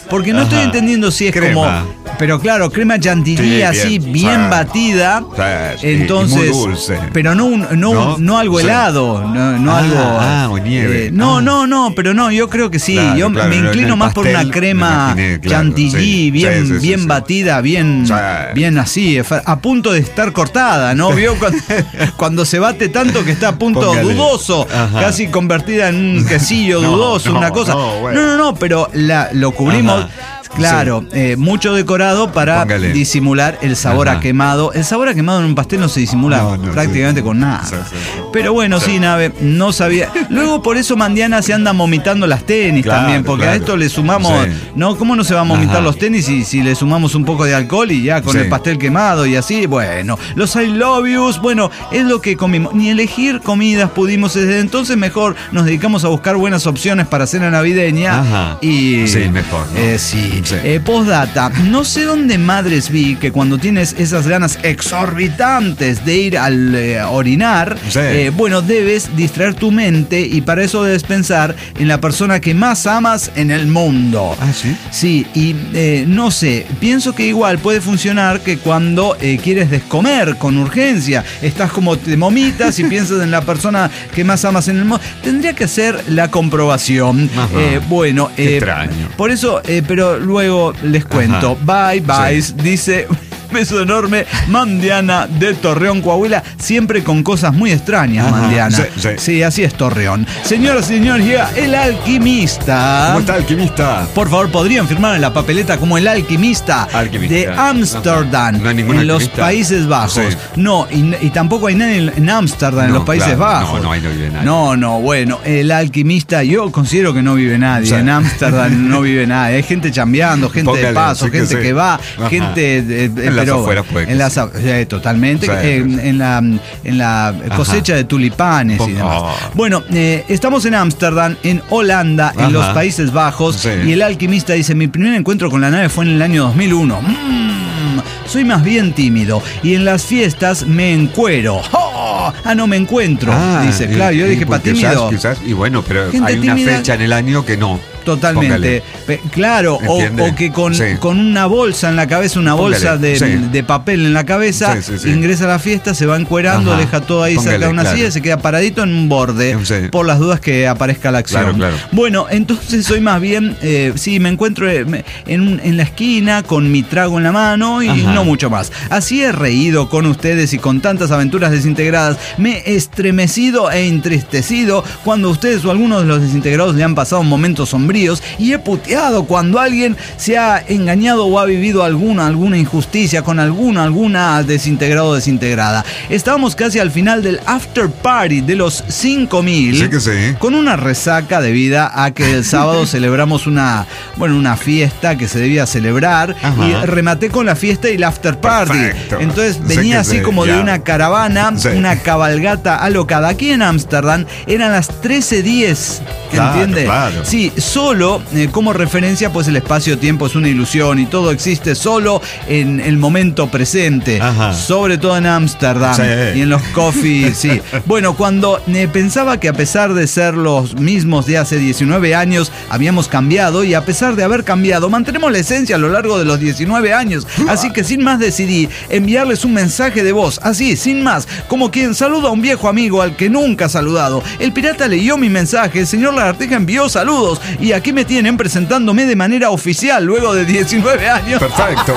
Porque no Ajá. estoy entendiendo si es crema. como... Pero claro, crema chantilly sí, así, bien, bien ah, batida. Sí, entonces, muy dulce. Pero no, un, no, ¿No? no algo sí. helado, no, no ah, algo... Ah, o nieve. Eh, no, ah. no, no, pero no, yo creo que sí. Claro, yo claro, me inclino más pastel, por una crema imaginé, claro, chantilly sí, bien, sí, sí, bien sí, batida, bien, sí. bien así, a punto de estar cortada, ¿no? Vio cuando, cuando se bate tanto que está a punto Póngale. dudoso, Ajá. casi convertida en un quesillo no, dudoso, no, una cosa. No, bueno. no, no, no, pero la, lo cubrimos. Ajá. Claro, sí. eh, mucho decorado para Póngale. disimular el sabor Ajá. a quemado. El sabor a quemado en un pastel no se disimula no, no, prácticamente sí. con nada. Sí, sí. Pero bueno, sí. sí, Nave, no sabía. Luego por eso Mandiana se anda vomitando las tenis claro, también, porque claro. a esto le sumamos, sí. ¿no? ¿Cómo no se van a vomitar Ajá. los tenis si, si le sumamos un poco de alcohol y ya con sí. el pastel quemado y así? Bueno, los I love yous, bueno, es lo que comimos. Ni elegir comidas pudimos desde entonces, mejor nos dedicamos a buscar buenas opciones para cena navideña. Ajá. Y sí, mejor, ¿no? Eh, sí. Sí. Eh, postdata, no sé dónde madres vi que cuando tienes esas ganas exorbitantes de ir al eh, orinar, sí. eh, bueno, debes distraer tu mente y para eso debes pensar en la persona que más amas en el mundo. ¿Ah, sí? Sí, y eh, no sé, pienso que igual puede funcionar que cuando eh, quieres descomer con urgencia, estás como te vomitas y piensas en la persona que más amas en el mundo, tendría que hacer la comprobación. Eh, bueno, Qué eh, extraño. Por eso, eh, pero luego les cuento. Ajá. Bye, bye, sí. dice... Beso enorme, Mandiana de Torreón, Coahuila, siempre con cosas muy extrañas, Ajá, Mandiana. Sí, sí. sí, así es Torreón. Señoras y señores, llega El Alquimista. ¿Cómo está Alquimista? Por favor, ¿podrían firmar en la papeleta como El Alquimista, Alquimista. de Ámsterdam, no en alquimista. los Países Bajos? Sí. No, y, y tampoco hay nadie en Ámsterdam, no, en los Países claro, Bajos. No, no, ahí no vive nadie. No, no, bueno, El Alquimista, yo considero que no vive nadie. Sí. En Ámsterdam no vive nadie. Hay gente chambeando, gente Póngale, de paso, sí gente que, que va, Ajá. gente... De, de, pero afuera puede en las, eh, totalmente sí, en, en la en la cosecha Ajá. de tulipanes y demás. Oh. Bueno, eh, estamos en Ámsterdam, en Holanda, Ajá. en los Países Bajos, sí. y El Alquimista dice: mi primer encuentro con la nave fue en el año dos mil uno. Mm, soy más bien tímido y en las fiestas me encuero. ¡Oh! Ah, no me encuentro. Ah, dice, claro, yo dije para tímido. Quizás, y bueno, pero Gente hay una tímida, fecha en el año que no. Totalmente. Pe- claro, o, o que con, sí. con una bolsa en la cabeza, una Póngale. bolsa de, sí. de papel en la cabeza, sí, sí, sí. ingresa a la fiesta, se va encuerando, Ajá. deja todo ahí Póngale, cerca de una claro. silla, se queda paradito en un borde, sí. por las dudas que aparezca la acción. Claro, claro. Bueno, entonces soy más bien, eh, sí, me encuentro en, un, en la esquina con mi trago en la mano y Ajá. no mucho más. Así he reído con ustedes y con tantas aventuras desintegradas, me he estremecido e entristecido cuando ustedes o algunos de los desintegrados le han pasado momentos sombríos y he puteado cuando alguien se ha engañado o ha vivido alguna, alguna injusticia con alguna, alguna desintegrado o desintegrada. Estamos casi al final del after party de los cinco mil, sí que sí. con una resaca debido a que el sábado celebramos una, bueno, una fiesta que se debía celebrar Ajá. y rematé con la fiesta y el after party. Perfecto. Entonces venía así sí, como ya. de una caravana, sí. una cabalgata alocada. Aquí en Ámsterdam eran las trece diez, claro, ¿entiende? Claro. Sí, solo eh, como referencia, pues el espacio-tiempo es una ilusión y todo existe solo en el momento presente. Ajá. Sobre todo en Ámsterdam sí. y en los coffee, sí. Bueno, cuando eh, pensaba que a pesar de ser los mismos de hace diecinueve años, habíamos cambiado y a pesar de haber cambiado, mantenemos la esencia a lo largo de los diecinueve años. Así que sin más decidí enviarles un mensaje de voz, así, sin más, como quien saluda a un viejo amigo al que nunca ha saludado. El pirata leyó mi mensaje, el señor Lagarteja envió saludos y aquí me tienen presentándome de manera oficial luego de diecinueve años. Perfecto,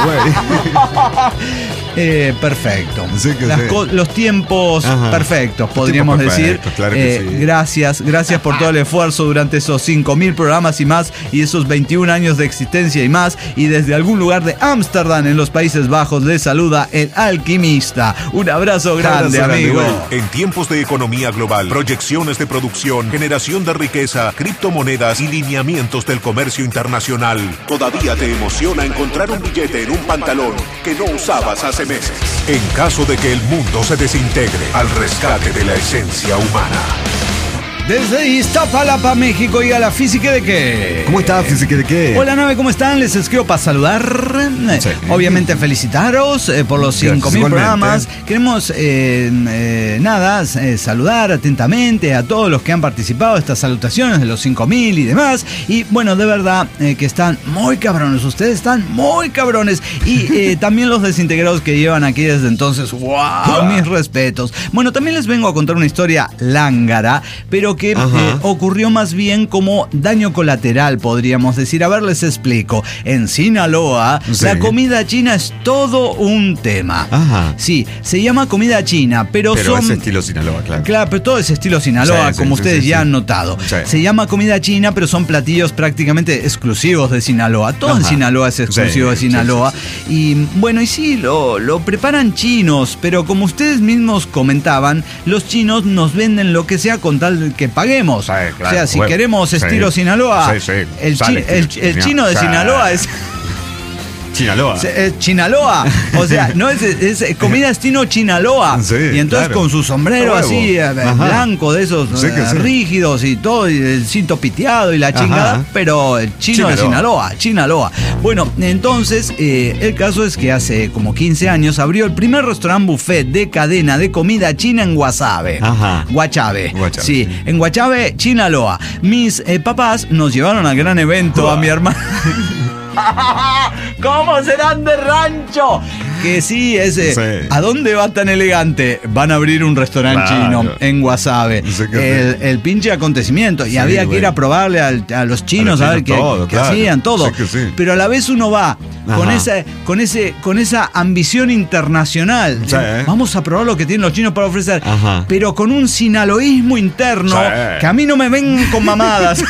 güey. Eh, perfecto. Sí que Las sí. co- los tiempos Ajá. perfectos, podríamos Tiempo decir. perfecto, claro que eh, sí. Gracias, gracias por todo el esfuerzo durante esos cinco mil programas y más, y esos veintiún años de existencia y más. Y desde algún lugar de Ámsterdam, en los Países Bajos, les saluda El Alquimista. Un abrazo grande, abrazo amigo. grande, en tiempos de economía global, proyecciones de producción, generación de riqueza, criptomonedas y lineamientos del comercio internacional, ¿todavía te emociona encontrar un billete en un pantalón que no usabas hace meses? En caso de que el mundo se desintegre, al rescate de la esencia humana. Desde Iztapalapa, México, y a la Física de qué. ¿Cómo está, Física de qué? Hola, nave, ¿cómo están? Les escribo para saludar. Sí. Obviamente felicitaros eh, por los cinco mil programas. Queremos, eh, eh, nada, eh, saludar atentamente a todos los que han participado, estas salutaciones de los cinco mil y demás. Y bueno, de verdad eh, que están muy cabrones. Ustedes están muy cabrones. Y eh, también los desintegrados que llevan aquí desde entonces. ¡Wow! Mis respetos. Bueno, también les vengo a contar una historia lángara, pero que eh, ocurrió más bien como daño colateral, podríamos decir. A ver, les explico. En Sinaloa, sí, la comida china es todo un tema. Ajá. Sí, se llama comida china, pero, pero son... es estilo Sinaloa, claro. Claro, pero todo es estilo Sinaloa, sí, como sí, ustedes sí, ya sí. han notado. Sí. Se llama comida china, pero son platillos prácticamente exclusivos de Sinaloa. Todo Ajá. en Sinaloa es exclusivo sí, de Sinaloa. Sí, sí, sí. Y bueno, y sí, lo, lo preparan chinos, pero como ustedes mismos comentaban, los chinos nos venden lo que sea con tal que paguemos. Sí, claro, o sea, si bueno, queremos estilo sí, Sinaloa, sí, sí, el, chi, el, el chino de Sinaloa es... Sinaloa. Es Chinaloa. O sea, no es, es comida estilo Chinaloa. Sí, y entonces claro. con su sombrero así, Ajá. blanco, de esos sí uh, sí. rígidos y todo, y el cinto piteado y la chingada, Ajá. pero el chino Chinaloa. de Sinaloa, Chinaloa. Bueno, entonces, eh, el caso es que hace como quince años abrió el primer restaurante buffet de cadena de comida china en Guasave. Ajá. Guachave. Guachave. Sí, en Guachave, Chinaloa. Mis eh, papás nos llevaron al gran evento Uah. a mi hermana. ¿Cómo serán de rancho? Que sí, ese. Sí. ¿A dónde va tan elegante? Van a abrir un restaurante claro. chino en Guasave. Sí, el, el pinche acontecimiento. Y sí, había bueno. que ir a probarle al, a los chinos a, a ver qué, todo, qué claro. hacían, todo. Sí sí. Pero a la vez uno va con esa, con, ese, con esa ambición internacional. Sí. Vamos a probar lo que tienen los chinos para ofrecer. Ajá. Pero con un sinaloísmo interno sí. que a mí no me ven con mamadas.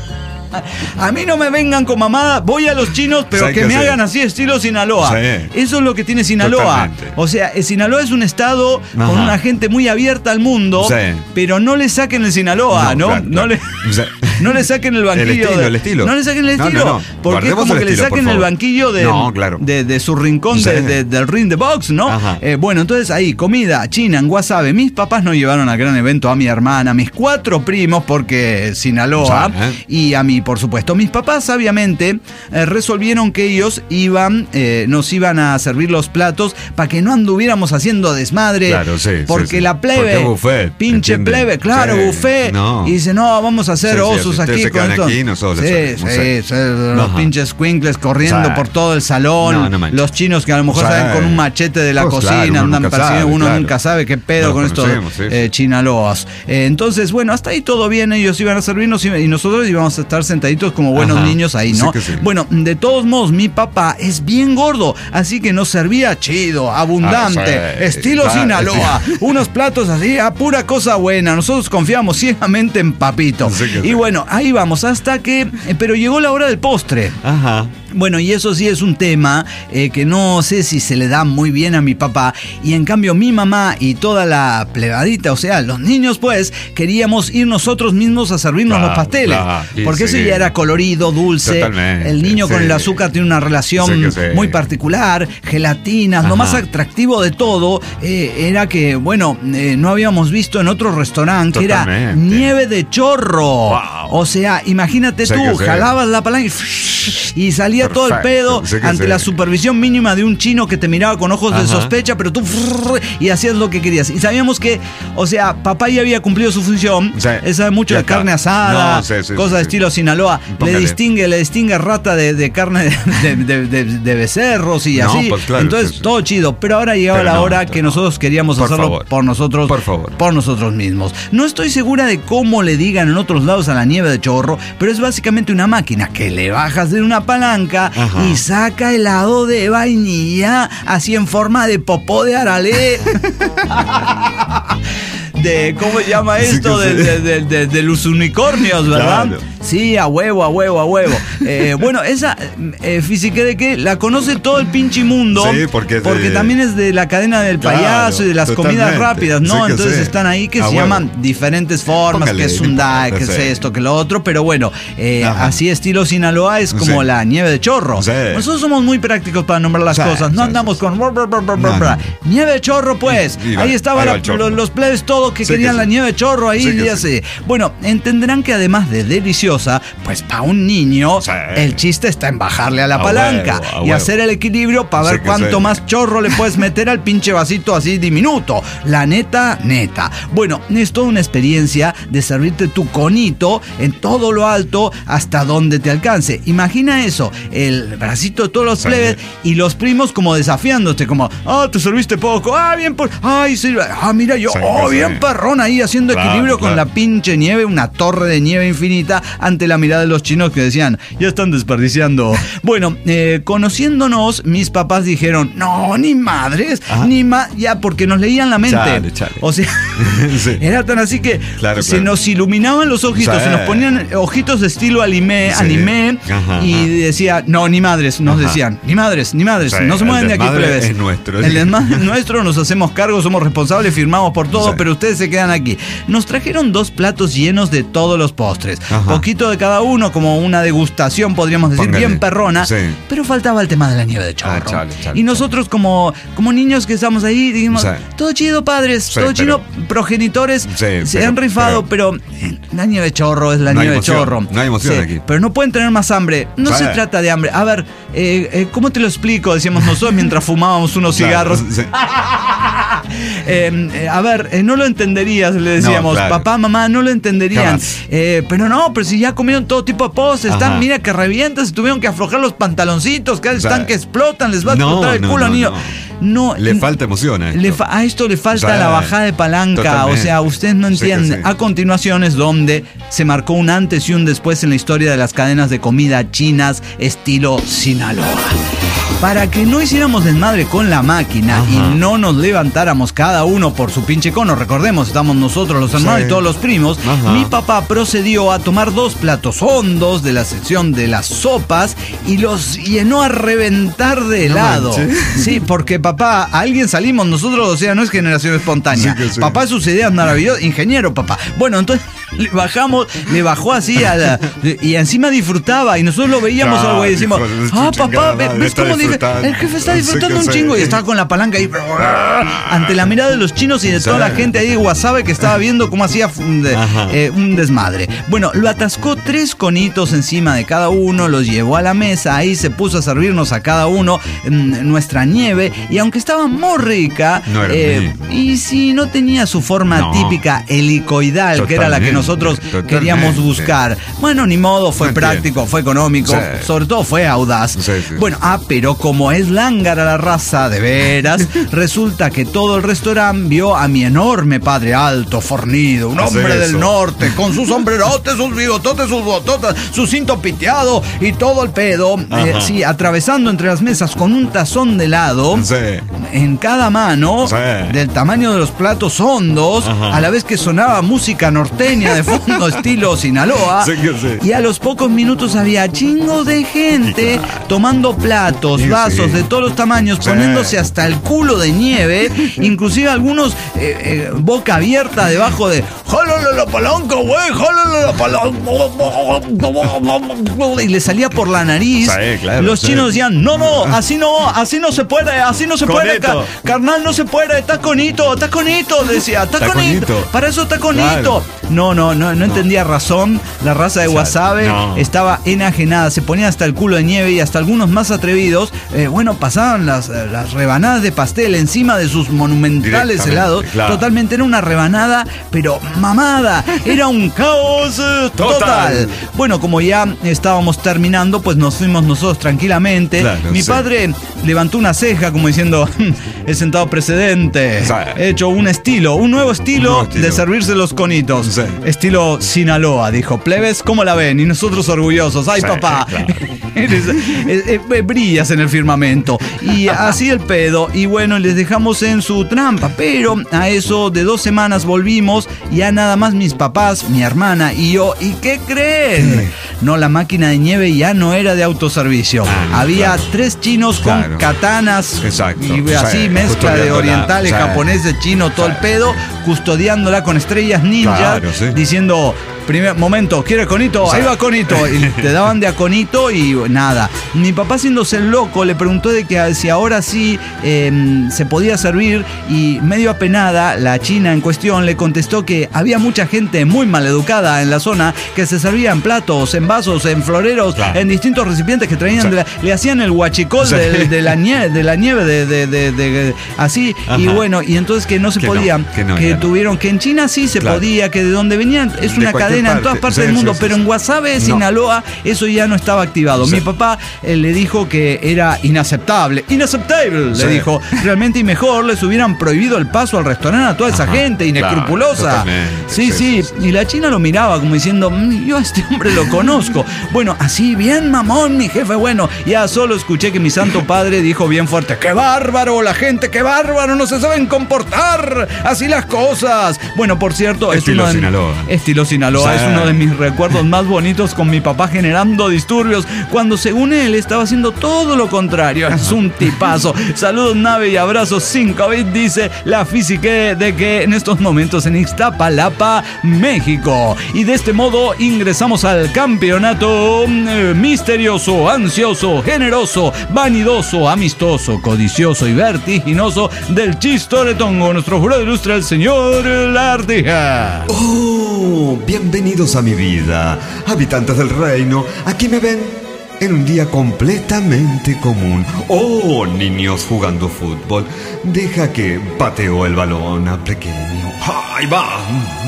A mí no me vengan con mamadas, voy a los chinos, pero que me hacer? hagan así estilo Sinaloa. Sí. Eso es lo que tiene Sinaloa. Totalmente. O sea, Sinaloa es un estado Ajá. con una gente muy abierta al mundo, sí. pero no le saquen el Sinaloa, ¿no? ¿no? Claro, no, claro. Le, no le saquen el banquillo. El estilo, de, el estilo. No le saquen el estilo. No, no, no. Porque Guardemos es como que estilo, le saquen el banquillo de, no, claro. de, de su rincón sí. de, de, del ring de box, ¿no? Eh, bueno, entonces ahí, comida china en Guasave. Mis papás nos llevaron al gran evento a mi hermana, a mis cuatro primos, porque Sinaloa, sí, ¿eh? y a mí, por supuesto. Mis papás sabiamente eh, resolvieron que ellos iban, eh, nos iban a servir los platos para que no anduviéramos haciendo desmadre. Claro, sí. Porque sí, sí. la plebe, buffet, pinche ¿entiende? plebe, claro, sí, buffet. No. Y dice, no, vamos a hacer sí, osos sí, aquí. Con esto. Aquí nosotros, sí, sí, sí, sí, los pinches squinkles corriendo sí. por todo el salón. No, no los chinos que a lo mejor sí. salen con un machete de la pues cocina, claro, andan persiguiendo. Uno claro. nunca sabe qué pedo no con estos sí, eh, sí. chinaloas. Eh, entonces, bueno, hasta ahí todo bien. Ellos iban a servirnos y nosotros íbamos a estar sentaditos como buenos Ajá. niños ahí, ¿no? Sí sí. Bueno, de todos modos, mi papá es bien gordo, así que nos servía chido, abundante, ah, sí. estilo claro, Sinaloa, sí. unos platos así, a pura cosa buena. Nosotros confiamos ciegamente en Papito. Sí y sí. bueno, ahí vamos, hasta que, pero llegó la hora del postre. Ajá. Bueno, y eso sí es un tema eh, que no sé si se le da muy bien a mi papá. Y en cambio mi mamá y toda la plebadita, o sea, los niños pues, queríamos ir nosotros mismos a servirnos claro, los pasteles. Claro, porque sí. eso ya era colorido, dulce. Totalmente, el niño sí. con el azúcar tiene una relación sí sí. muy particular. Gelatinas, Ajá. lo más atractivo de todo eh, era que, bueno, eh, no habíamos visto en otro restaurante que era nieve de chorro. Wow. O sea, imagínate sí tú, jalabas sí. la palanca y, y salía Perfecto. todo el pedo sí ante sí. la supervisión mínima de un chino que te miraba con ojos Ajá. de sospecha, pero tú y hacías lo que querías. Y sabíamos que, o sea, papá ya había cumplido su función. Sí. Él sabe mucho ya de está. carne asada, no, sí, sí, cosas sí, de sí. estilo Sinaloa. Póngale. Le distingue, le distingue rata de, de carne de, de, de, de becerros y no, así. Pues claro, Entonces, sí, sí. todo chido. Pero ahora llegaba pero la no, hora que no. nosotros queríamos por hacerlo favor. por nosotros, por favor. por nosotros mismos. No estoy segura de cómo le digan en otros lados a la nieve de chorro, pero es básicamente una máquina que le bajas de una palanca Ajá. y saca helado de vainilla, así en forma de popó de aralé. De, ¿cómo se llama esto? Sí, de, de, de, de, de los unicornios, ¿verdad? Claro. Sí, a huevo, a huevo, a huevo. Eh, bueno, esa eh, física de que la conoce todo el pinche mundo. Sí, porque, porque de... también es de la cadena del claro, payaso y de las totalmente. comidas rápidas, ¿no? Sí, Entonces sí. están ahí que a se huevo. llaman diferentes formas, Póngale, que es un dae, que sí. es esto, que lo otro, pero bueno, eh, así estilo Sinaloa es como sí. la nieve de chorro. Sí. Nosotros somos muy prácticos para nombrar las sí, cosas, no sí, andamos sí. con... Nieve de chorro, pues. Y, y ahí estaban la, los, los plebes todos todos que sí querían que la sí. nieve de chorro ahí. Sí que y así. Bueno, entenderán que además de deliciosa, pues para un niño, sí. el chiste está en bajarle a la A palanca huevo, a y huevo. hacer el equilibrio para Sí ver que cuánto sí. más chorro le puedes meter al pinche vasito así diminuto. La neta, neta. Bueno, es toda una experiencia de servirte tu conito en todo lo alto hasta donde te alcance. Imagina eso, el bracito de todos los Sí. plebes y los primos como desafiándote, como, ah, te serviste poco, ah, bien, por, ay, sí, ah, mira yo, Sí, oh, sí. bien perrón ahí haciendo Claro, equilibrio con claro. la pinche nieve, una torre de nieve infinita ante la mirada de los chinos que decían, ya están desperdiciando. Bueno, eh, conociéndonos, mis papás dijeron, no, ni madres, Ajá. ni más, ya, porque nos leían la mente. Chale, chale. O sea, Sí. era tan así que Claro, se claro. nos iluminaban los ojitos, Sí. se nos ponían ojitos de estilo anime, Sí. anime Ajá, y ajá. decía, no, ni madres, nos Ajá. decían, ni madres, ni madres, Sí, no se el mueven de aquí, desmadre plebes. es nuestro. El desmadre es nuestro, nos hacemos cargo, somos responsables, firmamos por todo, Sí. pero ustedes se quedan aquí. Nos trajeron dos platos llenos de todos los postres, Ajá. poquito de cada uno, como una degustación, podríamos decir, Póngale. bien perrona, Sí. pero faltaba el tema de la nieve de chorro. Ah, chale, chale, y nosotros como, como niños que estamos ahí, dijimos, Sí. todo chido, padres, Sí, todo pero- chido, progenitores, Sí, se pero- han rifado, pero, eh, la nieve de chorro es la No hay nieve emoción, de chorro. no hay emoción Sí, aquí. pero no pueden tener más hambre. No Sí. se trata de hambre. A ver, eh, eh, ¿cómo te lo explico? Decíamos nosotros mientras fumábamos unos Claro, cigarros. sí. Eh, eh, a ver, eh, no lo entenderías, le decíamos. No, claro. Papá, mamá, no lo entenderían. Jamás. Eh, pero no, pero si ya comieron todo tipo de postres, Ajá. están, mira que revientan, se tuvieron que aflojar los pantaloncitos, que están sea, que explotan, les va a no, explotar el no, culo, no, niño. no. No, Le n- falta emoción a esto. le fa- a esto le falta O sea, la bajada de palanca, totalmente. o sea, ustedes no Sí que entienden. sí. A continuación es donde se marcó un antes y un después en la historia de las cadenas de comida chinas estilo Sinaloa. Para que no hiciéramos desmadre con la máquina Ajá. y no nos levantáramos cada uno por su pinche cono, recordemos, estamos nosotros los hermanos Sí. y todos los primos, Ajá. mi papá procedió a tomar dos platos hondos de la sección de las sopas y los llenó a reventar de No helado. manches. Sí, porque papá, a alguien salimos nosotros, o sea, no es generación espontánea. Sí que sí. Papá, sus ideas maravillosas, ingeniero, papá. Bueno, entonces le bajamos, le bajó así a la, y encima disfrutaba y nosotros lo veíamos Claro, al güey y decimos, hijo de su ah, chingada papá, madre, ¿ves está cómo dice? disfrutando. El jefe está Sí disfrutando que un sí. chingo y estaba con la palanca ahí ante la mirada de los chinos y de toda Sí. la gente ahí de Guasave que estaba viendo cómo hacía un, de- Ajá. eh, un desmadre. Bueno, lo atascó tres conitos encima de cada uno, los llevó a la mesa, ahí se puso a servirnos a cada uno mm, nuestra nieve y aunque estaba muy rica, No era eh, mismo. y si no tenía su forma No. típica helicoidal, que era la que Totalmente, nosotros totalmente. queríamos buscar. Bueno, ni modo, fue No práctico, entiendo. fue económico, Sí. sobre todo fue audaz. Sí, sí. Bueno, ah, pero como es lángara la raza, de veras, resulta que todo el restaurante vio a mi enorme padre alto, fornido, un Hace hombre del eso. norte, con sus sombrerotes, sus bigototes, sus bototas, su cinto piteado y todo el pedo, eh, Ajá. sí, atravesando entre las mesas con un tazón de helado Sí. en cada mano, Sí. del tamaño de los platos hondos, Ajá. a la vez que sonaba música norteña de fondo estilo Sinaloa. Sí que sí. Y a los pocos minutos había chingos de gente tomando platos, Sí, vasos sí. de todos los tamaños, Sí. poniéndose hasta el culo de nieve, inclusive algunos eh, eh, boca abierta debajo de ¡jálale la palanca, güey! ¡Jálale la palanca! Y le salía por la nariz. Sí, claro, los sí. chinos decían, no, no, así no, así no se puede, así no se puede, Conito. ca- carnal, no se puede, está conito, está conito, decía, está Está conito, conito. para eso está conito. Claro. No, no, no, no entendía razón, la raza de O sea, Guasave no. estaba enajenada, se ponía hasta el culo de nieve y hasta algunos más atrevidos, eh, bueno, pasaban las, eh, las rebanadas de pastel encima de sus monumentales Directamente, helados, claro. totalmente, era una rebanada, pero mamada, era un caos eh, total. Total. Bueno, como ya estábamos terminando, pues nos fuimos nosotros tranquilamente. Claro, Mi sí. padre levantó una ceja como diciendo, he sentado precedente, Sí. he hecho un estilo, un nuevo estilo, nuevo estilo. de servirse los conitos. Sí. Estilo Sinaloa, dijo. Plebes, ¿cómo la ven? Y nosotros orgullosos. ¡Ay, Sí, papá! claro. Eres- eh, eh, brillas en el firmamento. Y así el pedo. Y bueno, les dejamos en su trampa. Pero a eso de dos semanas volvimos. Ya nada más mis papás, mi hermana y yo. ¿Y qué creen? No, la máquina de nieve ya no era de autoservicio. Ah, Había claro. tres chinos Claro. con katanas. Exacto. Y así Sí, mezcla de custodiándola. orientales, Sí. japoneses, chino, todo el Sí. pedo. Custodiándola con estrellas ninja. Claro, sí. Diciendo, primer momento, ¿quiere conito? O sea, ahí va conito. Y te daban de a conito y nada. Mi papá, haciéndose el loco, le preguntó de que si ahora sí eh, se podía servir, y medio apenada, la china en cuestión le contestó que había mucha gente muy maleducada en la zona que se servía en platos, en vasos, en floreros, claro, en distintos recipientes que traían, o sea, de la, le hacían el huachicol, o sea, de, de la nieve, de la nieve de, de, de, de, de así. Ajá. Y bueno, y entonces que no se que podía, no, que, no, que tuvieron, que en China sí se, claro, podía, que de donde venían es una cadena parte, en todas partes, sí, del mundo, sí, sí, pero sí, en Guasave, no, Sinaloa, eso ya no estaba activado. Sí. Mi papá eh, le dijo que era inaceptable, inaceptable, sí, le dijo, realmente, y mejor les hubieran prohibido el paso al restaurante a toda esa, ajá, gente inescrupulosa. Claro, sí, sí, sí, y la china lo miraba como diciendo, yo a este hombre lo conozco. Bueno, así, bien mamón, mi jefe, bueno, ya solo escuché que mi santo padre dijo bien fuerte, ¡qué bárbaro! La gente, ¡qué bárbaro! No se saben comportar, así las cosas. Bueno, por cierto, estilo es uno de, Sinaloa. Estilo Sinaloa, sí, es uno de mis recuerdos más bonitos, con mi papá generando disturbios, cuando según él estaba haciendo todo lo contrario. Es un tipazo. Saludos, nave, y abrazos sin COVID, dice la física de que en estos momentos en Iztapalapa, México. Y de este modo ingresamos al campeonato eh, misterioso, ansioso, generoso, vanidoso, amistoso, codicioso y vertiginoso del Chistoretongo. Nuestro jurado ilustra, el señor Lardija. Oh, bienvenidos a mi vida, habitantes del reino. Aquí me ven en un día completamente común. Oh, niños jugando fútbol. Deja que pateo el balón a pequeño. Ahí va.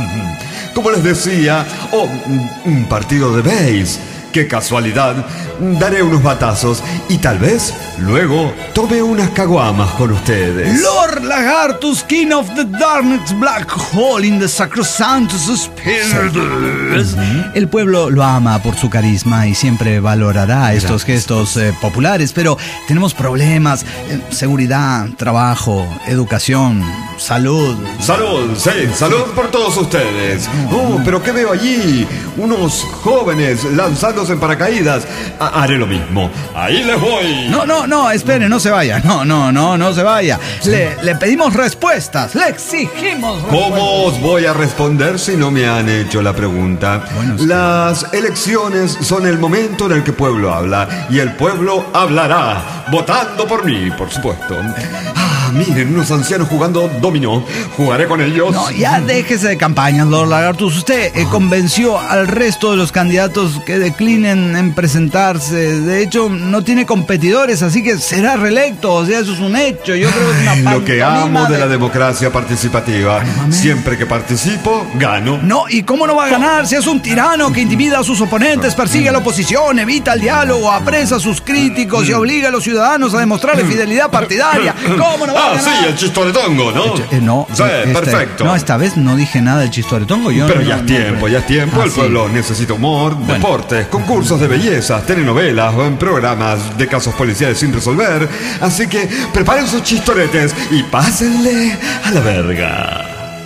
Como les decía, oh, un partido de béis. ¡Qué casualidad! Daré unos batazos y tal vez luego tome unas caguamas con ustedes. Lord Lagartus, King of the Darkness, Black Hole in the Sacrosanctus Spirit. Uh-huh. El pueblo lo ama por su carisma y siempre valorará estos gestos eh, populares, pero tenemos problemas: eh, seguridad, trabajo, educación, salud. Salud, sí, salud por todos ustedes. Oh, pero ¿qué veo allí? Unos jóvenes lanzando en paracaídas. Ha, haré lo mismo. Ahí les voy. No, no, no, espere, no se vaya. No, no, no, no se vaya. Sí. Le, le pedimos respuestas. Le exigimos respuestas. ¿Cómo os voy a responder si no me han hecho la pregunta? Bueno, sí. Las elecciones son el momento en el que el pueblo habla. Y el pueblo hablará. Votando por mí, por supuesto. Ah, miren, unos ancianos jugando dominó. Jugaré con ellos. No, ya déjese de campañas, Lord Lagartus. Usted eh, convenció al resto de los candidatos que declinan en presentarse. De hecho, no tiene competidores, así que será reelecto. O sea, eso es un hecho. Yo creo que es una Lo que amo de... de la democracia participativa. Ay, siempre que participo, gano. No, ¿y cómo no va a ganar si es un tirano que intimida a sus oponentes, persigue a la oposición, evita el diálogo, apresa a sus críticos y obliga a los ciudadanos a demostrarle fidelidad partidaria? ¿Cómo no va ah, a ganar? Ah, sí, el Chistoretongo, ¿no? Eh, no, sí, este, perfecto. No, esta vez no dije nada del Chistoretongo. Yo Pero no, ya es no, tiempo, no, ya es tiempo. Ah, el pueblo sí. necesita humor, bueno. deportes, concursos de bellezas, telenovelas, programas de casos policiales sin resolver. Así que preparen sus chistoretes y pásenle a la verga.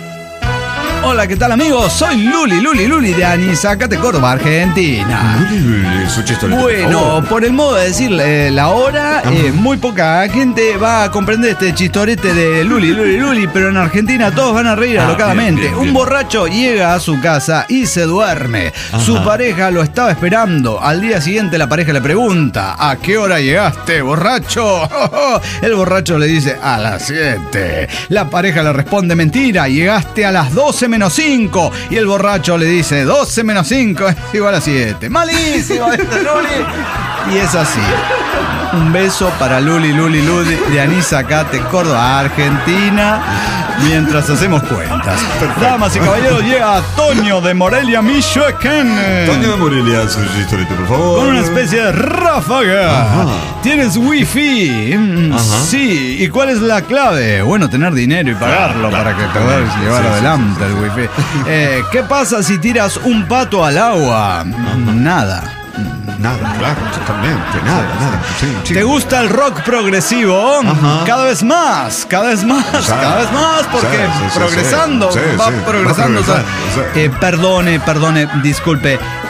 Hola, ¿qué tal, amigos? Soy Luli, Luli, Luli de Anizacate, Córdoba, Argentina. Luli, Luli, su chistorete. Bueno, por, por el modo de decirle la hora, eh, muy poca gente va a comprender este chistorete de Luli, Luli, Luli, pero en Argentina todos van a reír ah, alocadamente. Bien, bien, bien. Un borracho llega a su casa y se duerme. Ajá. Su pareja lo estaba esperando. Al día siguiente la pareja le pregunta: ¿a qué hora llegaste, borracho? El borracho le dice: a las siete. La pareja le responde: mentira, llegaste a las doce menos cinco. Y el borracho le dice: doce menos cinco es igual a siete. Malísimo este Luli. Y es así. Un beso para Luli, Luli, Luli de Anizacate, Córdoba, Argentina, mientras hacemos cuentas. Perfecto. Damas y caballeros, llega Toño de Morelia, Michoacán. Toño de Morelia, su chistorete, por favor. Con una especie de ráfaga. Ajá. ¿Tienes wifi? Ajá. Sí. ¿Y cuál es la clave? Bueno, tener dinero y pagarlo, claro, para que te puedas llevar sí, adelante sí, sí. el wifi. Eh, ¿Qué pasa si tiras un pato al agua? Ajá. Nada. Nada, claro, totalmente, nada, nada. Sí, sí. ¿Te gusta el rock progresivo? Ajá. Cada vez más, cada vez más, o sea, cada vez más, porque sí, sí, progresando, sí, sí, va sí, progresando. Va progresando o sea, sí. eh, perdone, perdone, disculpe.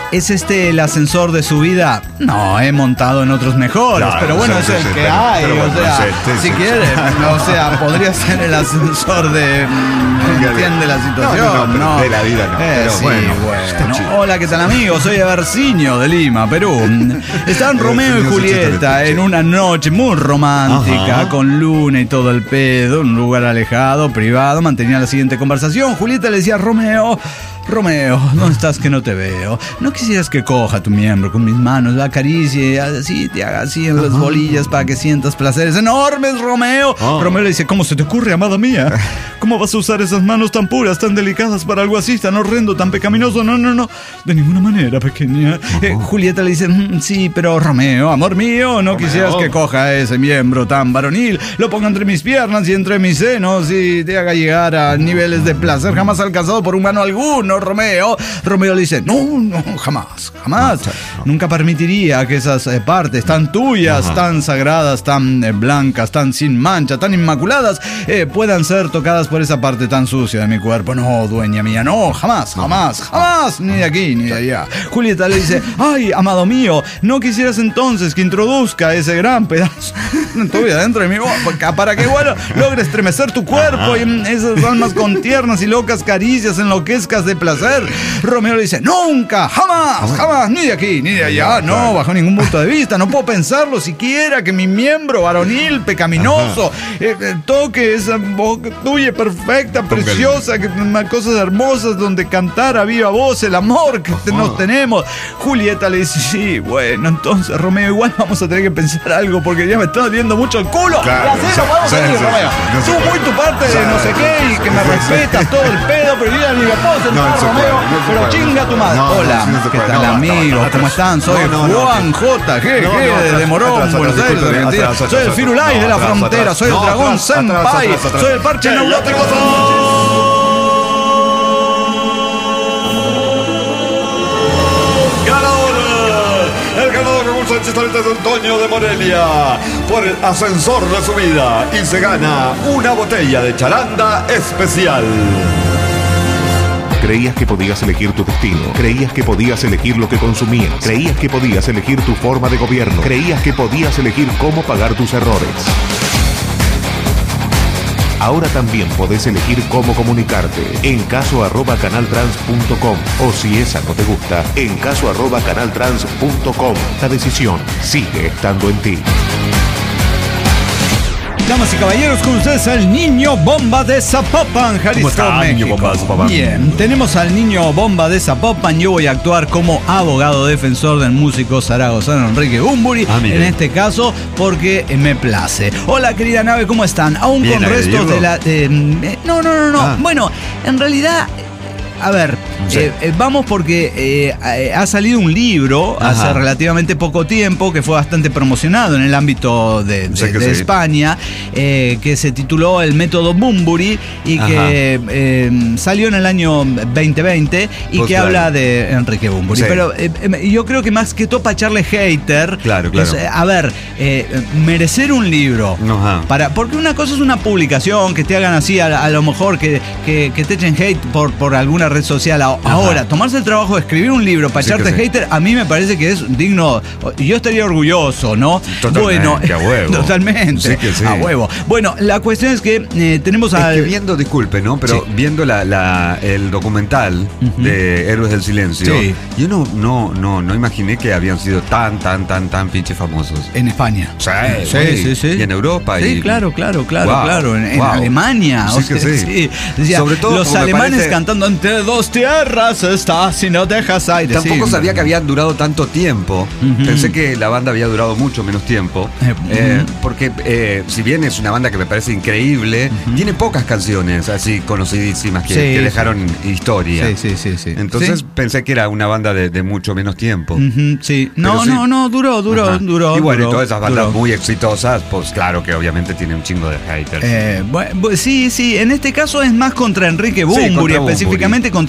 ¿Es este el ascensor de su vida? No, he montado en otros mejores, Claro, pero bueno, sí, es sí, el sí, que pero- hay, pero bueno, o sea, sí, sí, si sí, quiere, o sea, podría ser el ascensor de... ¿Entiende la situación? No, no, no, pero de la vida no, Eh, pero sí, bueno, está bueno. chido. Hola, ¿qué tal, amigos? Soy Eberciño de Lima, Perú. Están Romeo y Eberciño, Julieta sí, sí, en una noche muy romántica, Ajá. con luna y todo el pedo, en un lugar alejado, privado. Mantenía la siguiente conversación. Julieta le decía a Romeo: Romeo, ¿dónde estás que no te veo? ¿No quisieras que coja tu miembro con mis manos, la acaricie, así, te haga así en las bolillas para que sientas placeres enormes, Romeo? Oh. Romeo le dice: ¿cómo se te ocurre, amada mía? ¿Cómo vas a usar esas manos tan puras, tan delicadas para algo así, tan horrendo, tan pecaminoso? No, no, no, de ninguna manera, pequeña. Eh, Julieta le dice: "Mm, sí, pero Romeo, amor mío, ¿no quisieras que coja ese miembro tan varonil, lo ponga entre mis piernas y entre mis senos y te haga llegar a niveles de placer jamás alcanzado por humano alguno, Romeo?" Romeo le dice: no, no, jamás, jamás. Nunca permitiría que esas eh, partes tan tuyas, Ajá. tan sagradas, tan eh, blancas, tan sin mancha, tan inmaculadas, eh, puedan ser tocadas por esa parte tan sucia de mi cuerpo. No, dueña mía, no, jamás, jamás, jamás, ni de aquí, ni de allá. Julieta le dice: ay, amado mío, ¿no quisieras entonces que introduzca ese gran pedazo en tu vida dentro de mi boca para que, bueno, logre estremecer tu cuerpo y mm, esas almas con tiernas y locas caricias enloquezcas de placer? Romeo le dice: nunca, jamás, jamás, ni de aquí, ni de allá, no, bajo ningún punto de vista, no puedo pensarlo siquiera, que mi miembro varonil, pecaminoso, eh, eh, toque esa boca tuya perfecta, preciosa, que, mm, cosas hermosas donde cantar a viva voz el amor que te- nos tenemos. Julieta le dice: sí, bueno, entonces, Romeo, igual vamos a tener que pensar algo porque ya me está doliendo mucho el culo. Claro, y así sí, nos vamos sí, a ir, sí, Romeo. sí, no se Tú puede. muy tu parte de Sí, no sé qué y que me sí, sí, respetas sí. todo el pedo, pero yo ya ni me puedo sentar, No, no se Romeo. puede, no se pero puede. chinga tu madre. No, no, Hola, sí, no se ¿qué puede. tal, No, basta, amigos? basta, ¿Cómo atrás. están? Soy No, no, no, Juan atrás. J G No, no, G atrás, de Morón, atrás, Buenos atrás, Aires, disculpe, Argentina. atrás, atrás, Soy el atrás, Firulais no, de la atrás, frontera, atrás. soy el No, dragón atrás, atrás, senpai, atrás, atrás. soy el parche Che, neurótico. ¡Ganador! El ganador con un Sánchez de Antonio de Morelia por el ascensor de su vida y se gana una botella de charanda especial. Creías que podías elegir tu destino. Creías que podías elegir lo que consumías. Creías que podías elegir tu forma de gobierno. Creías que podías elegir cómo pagar tus errores. Ahora también podés elegir cómo comunicarte. En caso arroba canaltrans punto com. O si esa no te gusta, en caso arroba canaltrans punto com. La decisión sigue estando en ti. Damas y caballeros, con ustedes el Niño Bomba de Zapopan, Jalisco, está, México. Niño Bomba de Zapopan? Bien, tenemos al Niño Bomba de Zapopan. Yo voy a actuar como abogado defensor del músico zaragozano Enrique Bunbury, Ah, mire. en este caso porque me place. Hola, querida nave, ¿cómo están? Aún Bien, con restos Diego. de la... de- eh, no, no, no, no. Ah. Bueno, en realidad... A ver, Sí. eh, eh, vamos porque eh, eh, ha salido un libro Ajá. hace relativamente poco tiempo que fue bastante promocionado en el ámbito de, de- Sí que de sí. España, eh, que se tituló El Método Bunbury y Ajá. que eh, salió en el año veinte veinte y Pues que claro. habla de Enrique Bunbury. Sí. Pero eh, eh, yo creo que más que todo para echarle hater, Claro, claro. es, eh, a ver, eh, merecer un libro. Ajá. Para, porque una cosa es una publicación, que te hagan así, a, a lo mejor que, que, que te echen hate por, por alguna red social. A- Ahora, tomarse el trabajo de escribir un libro para Sí echarte que sí. hater, a mí me parece que es digno. Yo estaría orgulloso, ¿no? Totalmente, bueno, a huevo. Totalmente. Sí que sí. A huevo. Bueno, la cuestión es que eh, tenemos Es al. que viendo, disculpe, ¿no? Pero Sí. viendo la, la- el documental Ujú. de Héroes del Silencio, Sí. yo no, no, no, no imaginé que habían sido tan, tan, tan, tan pinche famosos. En España. Sí, Sí, güey. sí, sí. Y en Europa. Sí, y... claro, claro, claro, Wow, claro. En, en wow. Alemania. Sí que sí. Decía, Sobre todo los como me alemanes parece- cantando entre dos tierras estás si no dejas aire. Tampoco Sí. sabía que habían durado tanto tiempo. Ujú. Pensé que la banda había durado mucho menos tiempo. Eh, Eh, ujú. porque eh, si bien es una banda que me parece increíble, tiene pocas canciones así conocidísimas que, Sí, que sí. dejaron historia. Sí, sí, sí, sí. Entonces Sí. pensé que era una banda de, de mucho menos tiempo. Ujú, sí. No, Pero sí. no, no, duró, duró, Ajá. duró. Y bueno, y duró, todas esas bandas duró. muy exitosas, pues claro que obviamente tiene un chingo de haters. Eh, bu- bu- sí, sí, en este caso es más contra Enrique Bunbury, contra Bunbury. específicamente contra Sí. ya su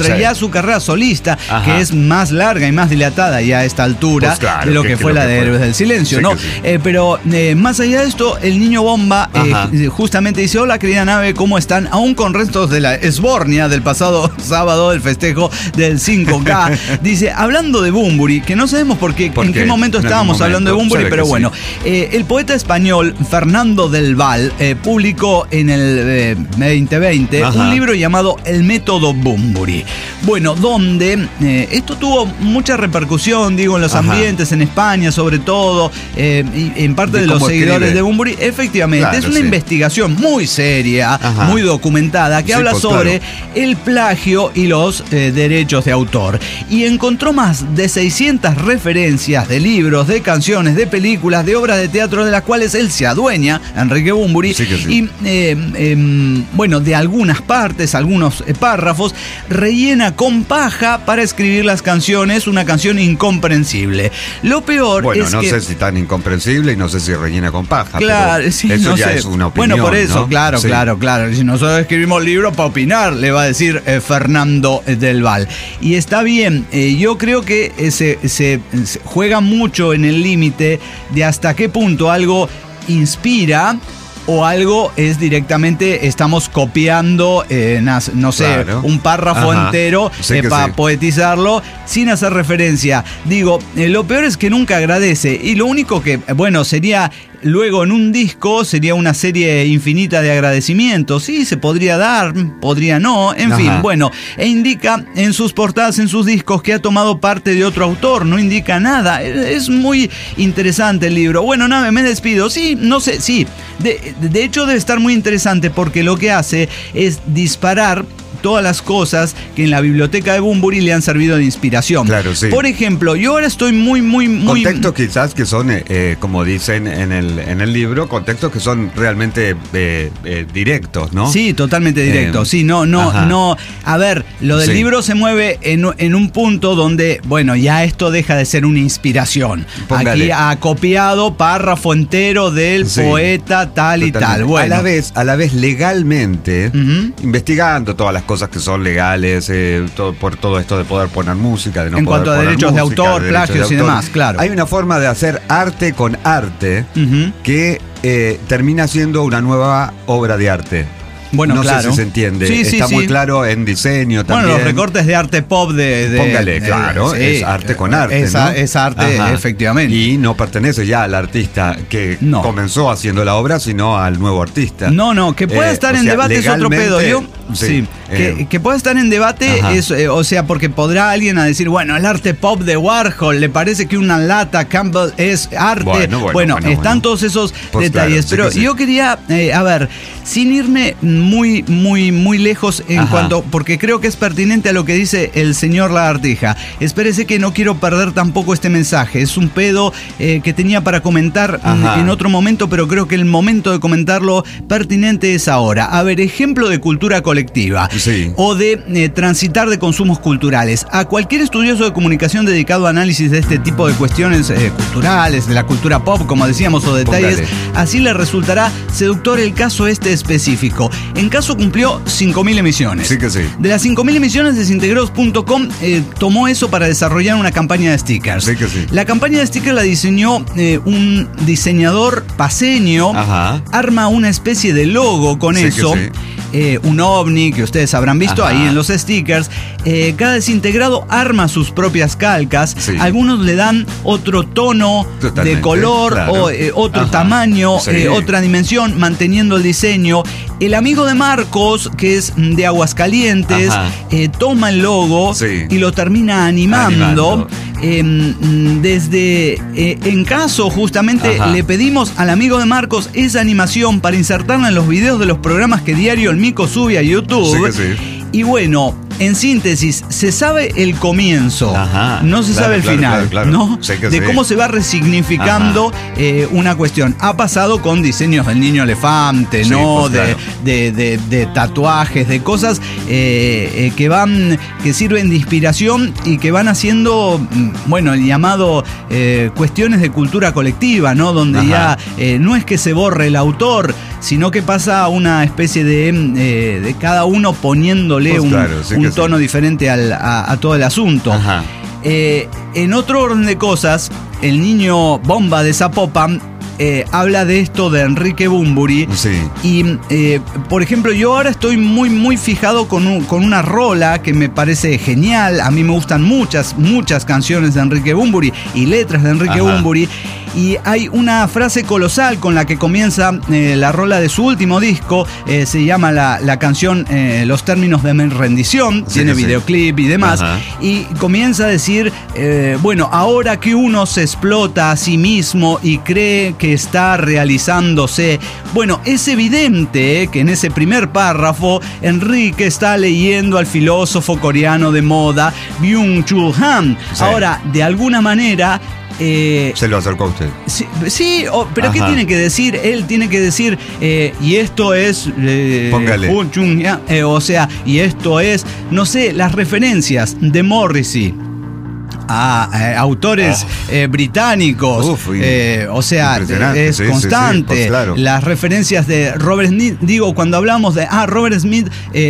su carrera solista, Ajá. que es más larga y más dilatada ya a esta altura pues claro, de lo que, que, que fue lo la que de fue. Héroes del Silencio, Sí ¿no? que sí. Eh, pero eh, más allá de esto, el niño bomba eh, justamente dice: hola querida nave, ¿cómo están? Aún con restos de la esbornia del pasado sábado, del festejo del cinco K. Dice, hablando de Bunbury, que no sabemos por qué, ¿Por en qué? qué momento En estábamos algún hablando de momento, Bunbury, sabe pero que bueno, sí. eh, el poeta español Fernando del Val eh, publicó en el eh, veinte veinte Ajá. un libro llamado El método Bunbury. Bueno, donde eh, esto tuvo mucha repercusión, digo, en los Ajá. ambientes, en España sobre todo, eh, y en parte De de los cómo seguidores escribe. de Bunbury. Efectivamente, Claro, es una sí. investigación muy seria, Ajá. muy documentada, que Sí, habla pues, sobre claro. el plagio y los eh, derechos de autor. Y encontró más de seiscientas referencias de libros, de canciones, de películas, de obras de teatro de las cuales él se adueña, Enrique Bunbury. Sí que sí. Y eh, eh, bueno, de algunas partes, algunos eh, párrafos, rellena con paja para escribir las canciones, una canción incomprensible. Lo peor Bueno, es no que... sé si tan incomprensible y no sé si rellena con paja. Claro, pero sí, eso no ya sé. es una opinión. Bueno, por eso, ¿no? claro, Sí. claro, claro. Si nosotros escribimos libros para opinar, le va a decir eh, Fernando del Val. Y está bien, eh, yo creo que eh, se, se- se juega mucho en el límite de hasta qué punto algo inspira o algo es directamente, estamos copiando, eh, nas- no sé, Claro. un párrafo Ajá. entero Sí eh, que para sí. poetizarlo sin hacer referencia. Digo, eh, lo peor es que nunca agradece y lo único que, eh, bueno, sería luego en un disco, sería una serie infinita de agradecimientos. Sí, se podría dar, podría no, en Ajá. fin, bueno, e indica en sus portadas, en sus discos, que ha tomado parte de otro autor, no indica nada. Es muy interesante el libro. Bueno, nave, me despido. Sí, no sé, sí, de, de hecho debe estar muy interesante porque lo que hace es disparar todas las cosas que en la biblioteca de Bunbury le han servido de inspiración. Claro, sí. Por ejemplo, yo ahora estoy muy, muy, muy... Contextos quizás que son, eh, eh, como dicen en el, en el libro, contextos que son realmente eh, eh, directos, ¿no? Sí, totalmente directo. Eh, sí, no, no, ajá. no. A ver, lo del Sí. libro se mueve en, en un punto donde, bueno, ya esto deja de ser una inspiración. Póngale. Aquí ha copiado párrafo entero del Sí. poeta tal y tal. Totalmente. Bueno. A la vez, a la vez legalmente, Ujú. investigando todas las cosas que son legales, eh, todo, por todo esto de poder poner música, de no En poder cuanto a poner derechos de música, autor, de derechos plagios de y autor. demás, claro. Hay una forma de hacer arte con arte Ujú. que eh, termina siendo una nueva obra de arte. Bueno, no claro. sé si se entiende. Sí, sí, Está muy sí. claro en diseño también. Bueno, los recortes de arte pop de... de- Póngale, de- claro, sí. es arte con arte, Es, ¿no? a- es arte, Ajá. efectivamente. Y no pertenece ya al artista que No. comenzó haciendo la obra, sino al nuevo artista. No, no, que pueda Eh, estar o en sea, debate es otro pedo. Yo, legalmente, sí, sí, que, eh, que pueda estar en debate ajá. es, eh, o sea, porque podrá alguien a decir, bueno, el arte pop de Warhol, le parece que una lata Campbell es arte. Bueno, bueno, bueno, están bueno. todos esos Pues detalles. claro, sí pero que sí. yo quería, eh, a ver, sin irme muy, muy, muy lejos en Ajá. cuanto, porque creo que es pertinente a lo que dice el señor Lagartija. Espérese que no quiero perder tampoco este mensaje. Es un pedo eh, que tenía para comentar mm, Ajá. en otro momento, pero creo que el momento de comentarlo pertinente es ahora. A ver, ejemplo de cultura colectiva Sí. o de eh, transitar de consumos culturales. A cualquier estudioso de comunicación dedicado a análisis de este tipo de cuestiones eh, culturales, de la cultura pop, como decíamos, o detalles, Póngale. así le resultará seductor el caso este específico. En caso cumplió cinco mil emisiones. Sí que sí. De las cinco mil emisiones, desintegros punto com eh, tomó eso para desarrollar una campaña de stickers. Sí que sí. La campaña de stickers la diseñó eh, un diseñador paseño. Ajá. Arma una especie de logo con Sí que eso. sí. Eh, un ovni que ustedes habrán visto Ajá. ahí en los stickers. Eh, cada desintegrado arma sus propias calcas. Sí. Algunos le dan otro tono Totalmente, de color claro. o eh, otro Ajá. tamaño, Sí. eh, otra dimensión, manteniendo el diseño. El amigo de Marcos, que es de Aguascalientes, Ajá. eh, toma el logo Sí. y lo termina animando. Animando. Eh, mm, desde eh, en caso justamente Ajá. le pedimos al amigo de Marcos esa animación para insertarla en los videos de los programas que diario el Mico sube a YouTube. Sí que sí. Y bueno, en síntesis, se sabe el comienzo, Ajá, no se claro, sabe el claro, final, claro, claro. ¿no? Sé que de sí. cómo se va resignificando eh, una cuestión. Ha pasado con diseños del niño elefante, Sí, ¿no? pues, de, claro. de, de- de tatuajes, de cosas eh, eh, que van, que sirven de inspiración y que van haciendo, mm, bueno, el llamado eh, cuestiones de cultura colectiva, ¿no? Donde Ajá. ya eh, no es que se borre el autor, sino que pasa a una especie de, eh, de cada uno poniéndole Pues un, claro, sí un un tono sí. diferente al, a, a todo el asunto. Ajá. Eh, en otro orden de cosas, el niño bomba de Zapopan Eh, habla de esto de Enrique Bunbury. Sí. Y, eh, por ejemplo, yo ahora estoy muy, muy fijado con, un, con una rola que me parece genial. A mí me gustan muchas, muchas canciones de Enrique Bunbury y letras de Enrique Ajá. Bunbury. Y hay una frase colosal con la que comienza eh, la rola de su último disco. Eh, se llama la, la canción eh, Los términos de mi rendición. Sí, tiene sí. videoclip y demás. Ajá. Y comienza a decir, eh, bueno, ahora que uno se explota a sí mismo y cree que está realizándose, bueno, es evidente eh, que en ese primer párrafo Enrique está leyendo al filósofo coreano de moda Byung-Chul Han. Sí. Ahora, de alguna manera... Eh, Se lo acercó a usted. Sí, sí o, pero Ajá. ¿qué tiene que decir? Él tiene que decir, eh, y esto es... Eh, Póngale. Jun Chung Ya, eh, o sea, y esto es, no sé, las referencias de Morrissey a eh, autores Oh. eh, británicos, Uf, y- eh, o sea, impresionante, es sí, sí, sí, constante. pues claro. Las referencias de Robert Smith, digo, cuando hablamos de, ah, Robert Smith eh,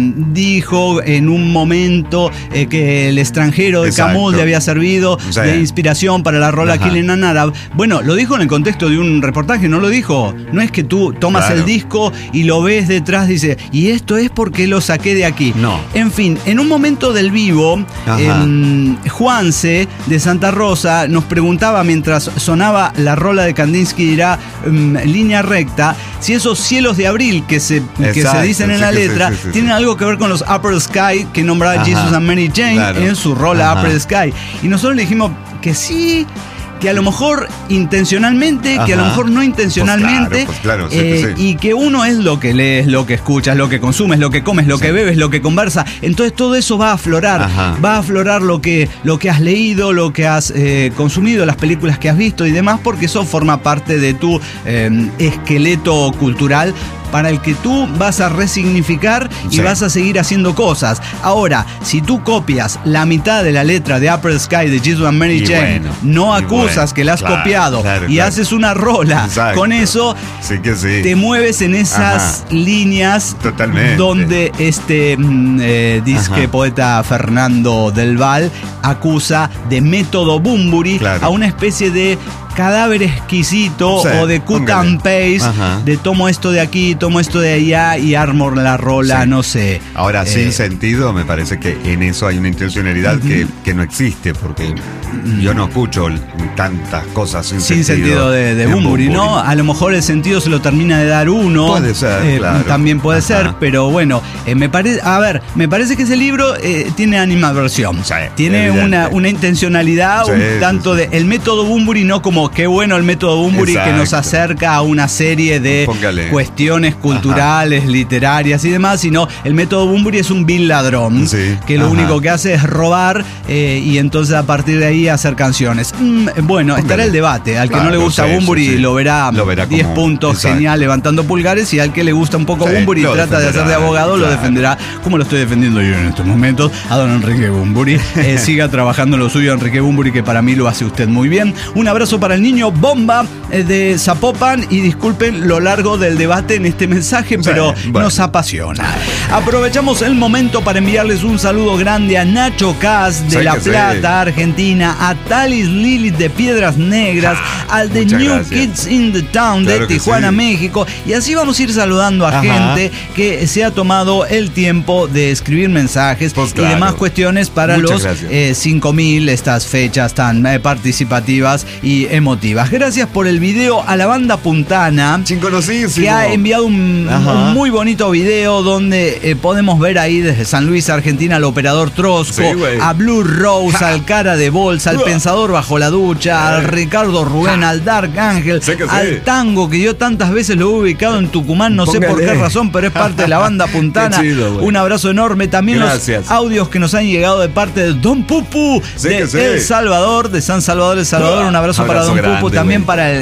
dijo en un momento eh, que el extranjero de Exacto. Camus le había servido Sí. de inspiración para la rola Ajá. Killing an Arab. Bueno, lo dijo en el contexto de un reportaje, no lo dijo. No es que tú tomas Claro. el disco y lo ves detrás, dice, y esto es porque lo saqué de aquí. No. En fin, en un momento del vivo, Ajá. eh, Juanse de Santa Rosa nos preguntaba mientras sonaba la rola de Kandinsky dirá um, línea recta, si esos cielos de abril que se, que se Exacto, dicen en sí la que sí, letra sí, sí, tienen sí. algo que ver con los Upper Sky que nombraba Ajá. Jesus and Mary Jane Claro. en su rola Ajá. Upper Sky. Y nosotros le dijimos que sí, que a lo mejor intencionalmente, que a lo Ajá. mejor no intencionalmente, Pues claro, pues claro, sí eh, que sí. y que uno es lo que lees, lo que escuchas, lo que consumes, lo que comes, lo Sí. que bebes, lo que conversa. Entonces todo eso va a aflorar, Ajá. va a aflorar lo que, lo que has leído, lo que has eh, consumido, las películas que has visto y demás, porque eso forma parte de tu eh, esqueleto cultural para el que tú vas a resignificar y Sí. vas a seguir haciendo cosas. Ahora, si tú copias la mitad de la letra de Upper Sky de Jesus and Mary Y Jane, bueno, no y acusas bueno, que la has claro, copiado claro, y claro. haces una rola Exacto. con eso, Sí que sí. te mueves en esas Ajá. líneas Totalmente. donde este mm, eh, disque Ajá. poeta Fernando del Val acusa de método Bunbury Claro. a una especie de cadáver exquisito Sí, o de cut póngale. and paste Ajá. de tomo esto de aquí, tomo esto de allá y armo la rola, Sí. no sé. Ahora, Eh, sin sentido, me parece que en eso hay una intencionalidad que, que no existe, porque yo no escucho tantas cosas sin, Sin sentido de, de Bunbury, ¿no? A lo mejor el sentido se lo termina de dar uno. Puede ser, eh, claro. También puede Ajá. ser, pero bueno, eh, me parece, a ver, me parece que ese libro eh, tiene animadversión. Sí, tiene evidente. una, una intencionalidad Sí, un sí, tanto sí. de el método Bunbury, no como qué bueno el método Bunbury que nos Exacto. acerca a una serie de Póngale. cuestiones culturales, literarias y demás, sino el método Bunbury es un vil ladrón Sí, que lo ajá. único que hace es robar eh, y entonces a partir de ahí hacer canciones. Mm, bueno, estará Póngale. el debate. Al que Claro, no le gusta sí, Bunbury sí, sí. lo verá, Lo verá diez como- puntos, exacto. genial, levantando pulgares, y al que le gusta un poco Sí, Bunbury y lo trata de hacer de defenderá, abogado, lo claro. defenderá, como lo estoy defendiendo yo en estos momentos, a don Enrique Bunbury. Eh, siga trabajando en lo suyo, Enrique Bunbury, que para mí lo hace usted muy bien. Un abrazo para el niño Bomba eh, de Zapopan, y disculpen lo largo del debate en este mensaje, Sí, pero bueno. nos apasiona. Aprovechamos el momento para enviarles un saludo grande a Nacho Cas de Sí, La que sí. Plata, Argentina, a Talis Lilith de Piedras Negras, al de muchas New gracias. Kids in the Town Claro de que Tijuana, sí. México, y así vamos a ir saludando a Ajá. gente que se ha tomado el tiempo de escribir mensajes Pues y claro. demás cuestiones para Muchas los gracias. eh, cinco mil, estas fechas tan eh, participativas y emotivas. Gracias por el video a la banda Puntana, Sin conocidísimo. que ha enviado un, Ajá. un muy bonito video donde eh, podemos ver ahí desde San Luis, Argentina, al operador Trosco, Sí, güey. a Blue Rose, al Cara de Bolsa, al Uah. Pensador Bajo la Ducha, al Ricardo Rubén, al Dark Ángel, Sé que sí. al Tango, que yo tantas veces lo he ubicado en Tucumán, no sé por Póngale. qué razón, pero es parte de la banda Puntana. Qué chido, güey. Un abrazo enorme. También Gracias. los audios que nos han llegado de parte de Don Pupu Sé de que sí. El Salvador, de San Salvador, El Salvador. Un abrazo, Abrazo para Don grande, Pupu, también güey. para el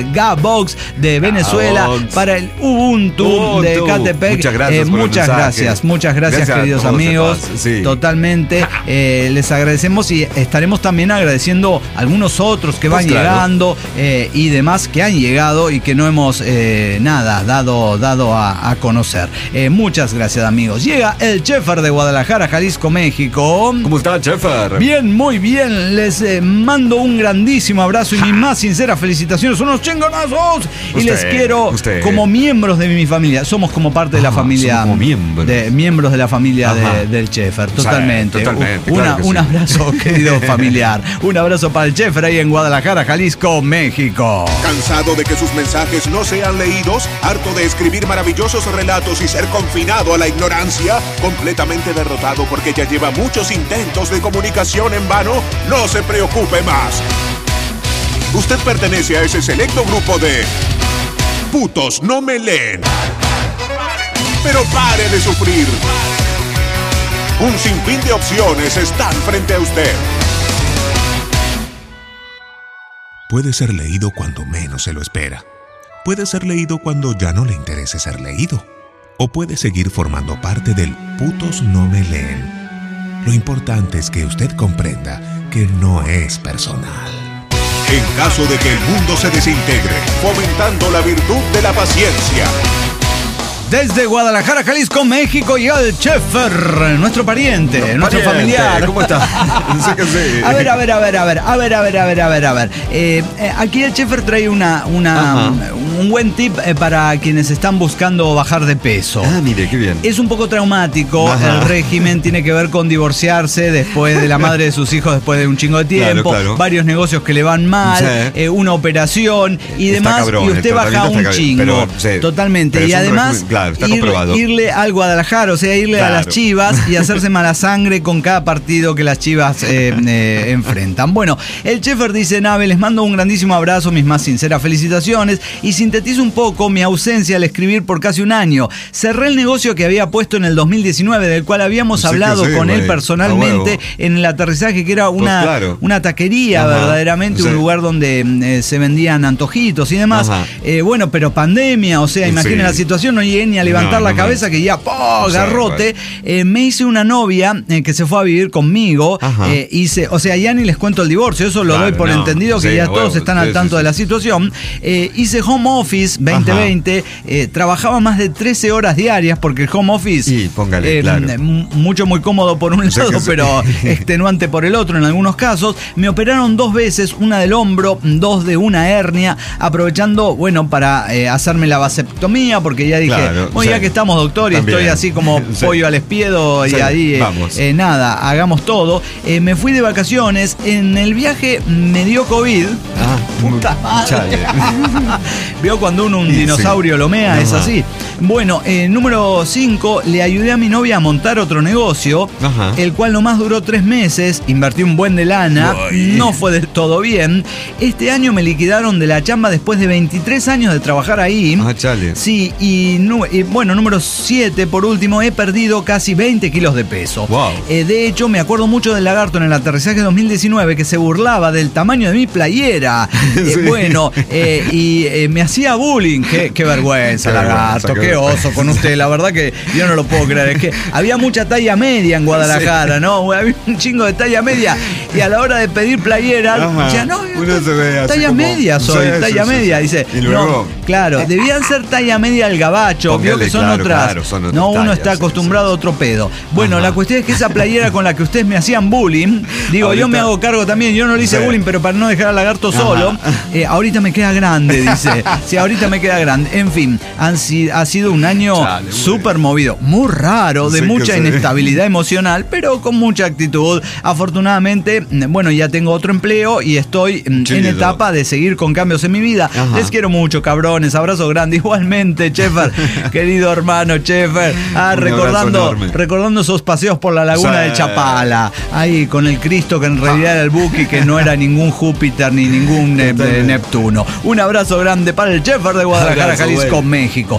Gabox de Venezuela, Gabox. para el Ubuntu, Ubuntu. de Catepec. Muchas gracias. Eh, muchas gracias, muchas gracias, gracias queridos amigos. Sí. Totalmente. Eh, les agradecemos y estaremos también agradeciendo a algunos otros que van pues claro. llegando eh, y demás que han llegado y que no hemos eh, nada dado, dado a, a conocer. Eh, muchas gracias, amigos. Llega el Chefer de Guadalajara, Jalisco, México. ¿Cómo está, Chefer? Bien, muy bien. Les eh, mando un grandísimo abrazo y mis más sinceras felicitaciones. Son unos chingonazos. Y les quiero, usted. como miembros de mi familia, somos como parte de la ah, familia. Como miembros. De, miembros de la familia de, del Chefer. Totalmente. Sí, totalmente. Una, claro un sí. abrazo, querido familiar. Un abrazo para el Chefer ahí en Guadalajara, Jalisco, México. ¿Cansado de que sus mensajes no sean leídos? ¿Harto de escribir maravillosos relatos y ser confinado a la ignorancia? ¿Completamente derrotado porque ya lleva muchos intentos de comunicación en vano? No se preocupe más. Usted pertenece a ese selecto grupo de putos no me leen. Pero pare de sufrir. Un sinfín de opciones están frente a usted. Puede ser leído cuando menos se lo espera. Puede ser leído cuando ya no le interese ser leído. O puede seguir formando parte del putos no me leen. Lo importante es que usted comprenda que no es personal. En caso de que el mundo se desintegre, fomentando la virtud de la paciencia. Desde Guadalajara, Jalisco, México, y el Chefer, nuestro pariente, no, nuestro pariente, familiar. ¿Cómo está? No sé qué sé. A ver, a ver, a ver, a ver, a ver, a ver, a ver, a ver, a ver. Eh, aquí el Chefer trae una, una, un buen tip para quienes están buscando bajar de peso. Ah, mire, qué bien. Es un poco traumático. Ajá. El régimen tiene que ver con divorciarse después de la madre de sus hijos después de un chingo de tiempo, claro, claro. varios negocios que le van mal, sí. eh, una operación y está demás, cabrón, y usted baja un chingo. Pero, sí, totalmente. Y además... Régimen, claro, está ir, comprobado. Irle al Guadalajara, o sea, irle claro. a las Chivas y hacerse mala sangre con cada partido que las Chivas eh, eh, enfrentan. Bueno, el Chefer dice: Nave, les mando un grandísimo abrazo, mis más sinceras felicitaciones y sintetizo un poco mi ausencia al escribir por casi un año. Cerré el negocio que había puesto en el dos mil diecinueve, del cual habíamos sí hablado sí, con güey. él personalmente en el aterrizaje, que era una, pues claro. una taquería, ajá, verdaderamente, sí. un lugar donde eh, se vendían antojitos y demás. Eh, bueno, pero pandemia, o sea, imaginen sí. la situación, no llegué ni a levantar no, la no, cabeza no. que ya, ¡po! Garrote. Eh, me hice una novia eh, que se fue a vivir conmigo. Eh, hice, o sea, ya ni les cuento el divorcio, eso lo claro, doy por no. entendido, que sí, ya bueno, todos están sí, al tanto sí, de la situación. Eh, hice home office veinte veinte, eh, trabajaba más de trece horas diarias, porque el home office, sí, póngale, eh, claro. mucho muy cómodo por un lado, pero extenuante por el otro en algunos casos. Me operaron dos veces, una del hombro, dos de una hernia, aprovechando, bueno, para eh, hacerme la vasectomía, porque ya dije, claro, bueno, sí. ya que estamos, doctor, y también estoy así como sí. pollo al espiedo, sí. y ahí, eh, eh, nada, hagamos todo. Eh, me fui de vacaciones, en el viaje me dio COVID. Ah, puta madre. Vio cuando uno un sí, dinosaurio sí. lo mea, ajá. es así. Bueno, eh, número cinco, le ayudé a mi novia a montar otro negocio, ajá. el cual nomás duró tres meses, invertí un buen de lana, Uy. no fue del todo bien. Este año me liquidaron de la chamba después de veintitrés años de trabajar ahí. Ah, chale. Sí, y, y bueno, número siete, por último, he perdido casi veinte kilos de peso. Wow. Eh, de hecho, me acuerdo mucho del lagarto en el aterrizaje dos mil diecinueve, que se burlaba del tamaño de mi playera. Sí. Eh, bueno, eh, y eh, me hacía bullying. Qué, qué vergüenza, qué lagarto, vergüenza, qué, qué oso con usted. La verdad que yo no lo puedo creer. Es que había mucha talla media en Guadalajara, sí. ¿no? Había un chingo de talla media. Y a la hora de pedir playera, decía, no, uno se ve talla como, media soy, sí, talla sí, media. Sí. Dice, y luego, no, claro, debían ser talla media el gabacho. Vio que son claro, otras. Claro, son otras no, uno tallas, está acostumbrado sí, sí. a otro pedo. Bueno, ajá. la cuestión es que esa playera con la que ustedes me hacían bullying, digo, ahorita, yo me hago cargo también, yo no le hice sí. bullying, pero para no dejar al lagarto ajá. solo, eh, ahorita me queda grande, dice. Sí, ahorita me queda grande. En fin, han, ha sido un año súper movido, muy raro, de sí, mucha inestabilidad emocional, pero con mucha actitud. Afortunadamente, bueno, ya tengo otro empleo y estoy Chido. en etapa de seguir con cambios en mi vida. Ajá. Les quiero mucho, cabrones. Abrazo grande. Igualmente, Chefer, querido hermano Chefer. Ah, recordando, recordando esos paseos por la laguna sí. de Chapala. Ahí con el Cristo que en realidad era el Buki, que no era ningún Júpiter ni ningún eh, Neptuno. Un abrazo grande para el Chefer de Guadalajara, Jalisco, México. Damas y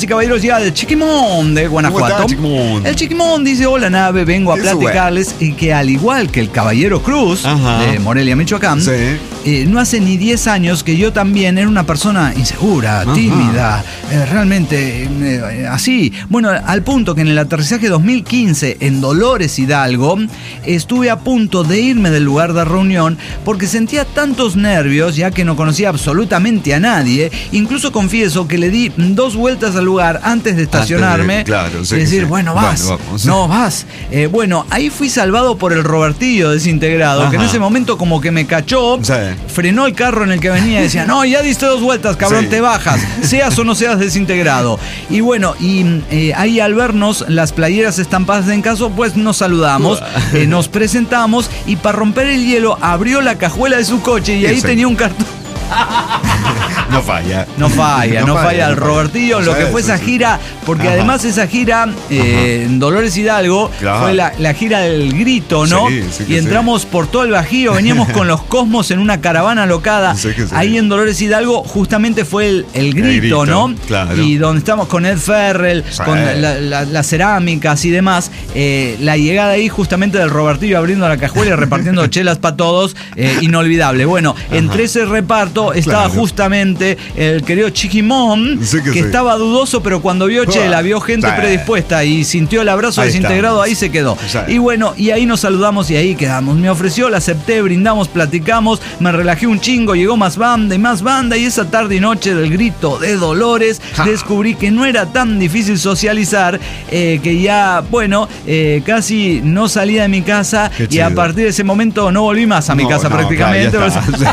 caballeros, llega el Chiquimón de Guanajuato. Chiquimón? El Chiquimón dice: hola, nave, vengo a platicarles y que al igual que el caballero Cruz, Ajá. de Morelia, Michoacán, sí. eh, no hace ni diez años que yo también era una persona insegura, Ajá. tímida, eh, realmente eh, así. Bueno, al punto que en el aterrizaje dos mil quince en Dolores Hidalgo estuve a punto de irme del lugar de reunión porque sentía tantos nervios ya que no conocía absolutamente a nadie. Incluso confieso que le di dos vueltas al lugar antes de estacionarme. Antes de, claro, sí, y decir, sí. bueno, vas, bueno, vamos. no, vas. Eh, bueno, ahí fui salvado por el Robertillo desintegrado, Ajá. que en ese momento como que me cachó, sí. frenó el carro en el que venía y decía, no, ya diste dos vueltas, cabrón, sí. te bajas, seas o no seas desintegrado. Y bueno, y eh, ahí al vernos las playeras estampadas en caso, pues nos saludamos, eh, nos presentamos y para romper el hielo abrió la cajuela de su coche y ahí sí. tenía un cartón. No falla. No falla, no, no falla, falla el no Robertillo, falla. Lo que fue esa gira, porque Ajá. además esa gira eh, en Dolores Hidalgo claro. fue la, la gira del grito, ¿no? Sí, sí y entramos sí. por todo el Bajío, veníamos con los Cosmos en una caravana locada. Sí sí. Ahí en Dolores Hidalgo justamente fue el, el, grito, el grito, ¿no? Claro. Y donde estamos con Ed Ferrell, sí. con la, la, las cerámicas y demás. Eh, la llegada ahí justamente del Robertillo abriendo la cajuela y repartiendo chelas para todos, eh, inolvidable. Bueno, Ajá. entre ese reparto estaba claro. justamente el querido Chiquimón, sí que, que sí. estaba dudoso, pero cuando vio chela, vio gente sí. predispuesta y sintió el abrazo ahí desintegrado, estamos. Ahí se quedó. Sí. Y bueno, y ahí nos saludamos y ahí quedamos. Me ofreció, la acepté, brindamos, platicamos, me relajé un chingo, llegó más banda y más banda, y esa tarde y noche del grito de Dolores ja. descubrí que no era tan difícil socializar, eh, que ya, bueno, eh, casi no salía de mi casa y a partir de ese momento no volví más a mi no, casa no, prácticamente. Claro,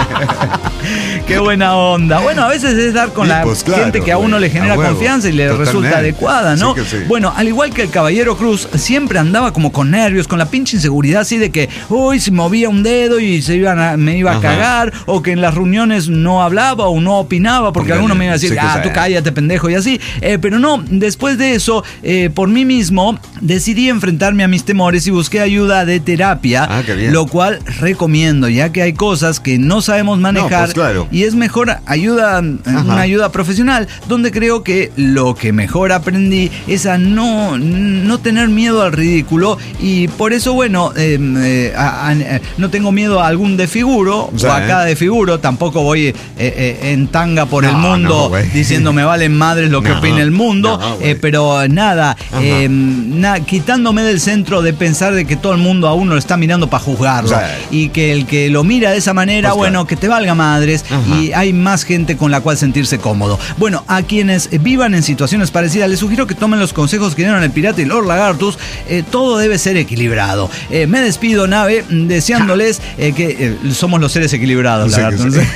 qué buena onda. Bueno, a veces es dar con sí, la pues claro, gente que a uno le genera a confianza y le Totalmente. Resulta adecuada, ¿no? Sí sí. Bueno, al igual que el caballero Cruz, siempre andaba como con nervios, con la pinche inseguridad así de que, uy, se movía un dedo y se iban a, me iba a Ajá. cagar, o que en las reuniones no hablaba o no opinaba, porque, porque alguno me iba a decir, sí ah, tú cállate, pendejo, y así. Eh, pero no, después de eso, eh, por mí mismo, decidí enfrentarme a mis temores y busqué ayuda de terapia, ah, lo cual recomiendo, ya que hay cosas que no sabemos manejar no, pues claro. y es mejor ayuda, Ajá. una ayuda profesional, donde creo que lo que mejor aprendí es a no, no tener miedo al ridículo, y por eso, bueno, eh, eh, a, a, no tengo miedo a algún desfiguro, o, sea, o a cada desfiguro, tampoco voy eh, eh, en tanga por no, el mundo no, diciendo me valen madres lo que no, opine el mundo, no, eh, pero nada, eh, na, quitándome del centro de pensar de que todo el mundo a uno lo está mirando para juzgarlo, o sea, y que el que lo mira de esa manera, pues bueno, claro. que te valga madres, Ajá. y hay más gente con la cual sentirse cómodo. Bueno, a quienes vivan en situaciones parecidas, les sugiero que tomen los consejos que dieron el Pirata y Lord Lagartus. Eh, todo debe ser equilibrado. Eh, me despido, nave, deseándoles eh, que eh, somos los seres equilibrados, sí, Lagartus. Sí.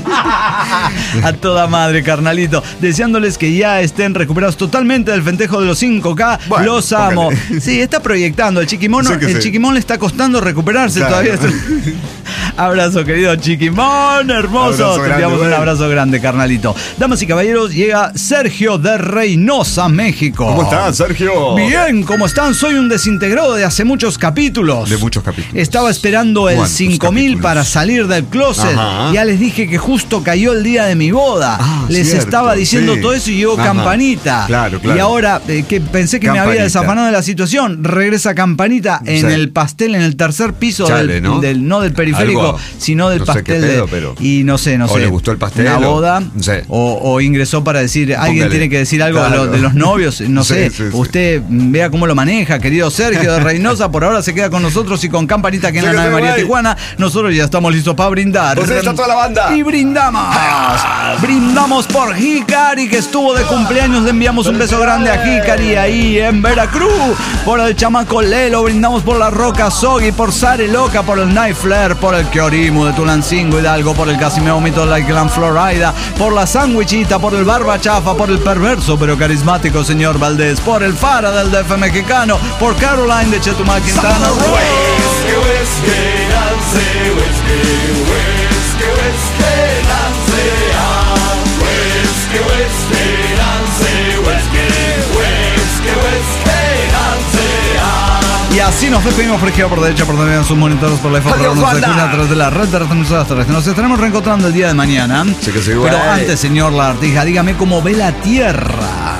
A toda madre, carnalito. Deseándoles que ya estén recuperados totalmente del fentejo de los cinco K. Bueno, los amo. Póngale. Sí, está proyectando. El Chiquimón, sí el sí. Chiquimón le está costando recuperarse claro. todavía. Abrazo, querido Chiquimón, hermoso. Te enviamos un abrazo grande, carnalito. Damas y caballeros, llega Sergio de Reynosa, México. ¿Cómo estás, Sergio? Bien, ¿cómo están? Soy un desintegrado de hace muchos capítulos. De muchos capítulos. Estaba esperando el cinco mil para salir del closet. Ajá. Ya les dije que justo cayó el día de mi boda. Ah, les cierto, estaba diciendo sí. todo eso y llegó Ajá. Campanita. Claro, claro. Y ahora eh, que pensé que Campanita. me había desafanado de la situación, regresa Campanita en sí. el pastel, en el tercer piso Chale, del, ¿no? del no del periférico, Algo, sino del no pastel pedo, de, pero... y no sé, no o sé. le gustó el pastel. Una boda o, sí. o, o ingresó para decir, Póngale. alguien tiene que decir algo claro. de, lo, de los novios, no sí, sé. Sí, sí. Usted vea cómo lo maneja, querido Sergio de Reynosa. Por ahora se queda con nosotros y con Campanita aquí en la nave María Tijuana. Nosotros ya estamos listos para brindar. Pues está toda la banda. Y brindamos. Ah. Brindamos por Hikari, que estuvo de cumpleaños. Le enviamos un beso grande a Hikari ahí en Veracruz. Por el chamaco Lelo, brindamos por la Roca Soggy, por Sare Loca, por el Night Flare, por el Kiorimu de Tulancingo Hidalgo, por el Casimeo Mito de Clan Florida, por la Sandwichita, por el Barba Chafa, por el perverso pero carismático señor Valdés, por el Fara del D F mexicano, por Caroline de Chetumal, Quintana Roo. Y así nos despedimos por izquierda, por derecha, por donde vean sus monitores, por la F por nos escuchan a través de la red de retransmisoras terrestres. Nos estaremos reencontrando el día de mañana. Sí que sí, Pero antes, señor Lagartija, dígame cómo ve la Tierra.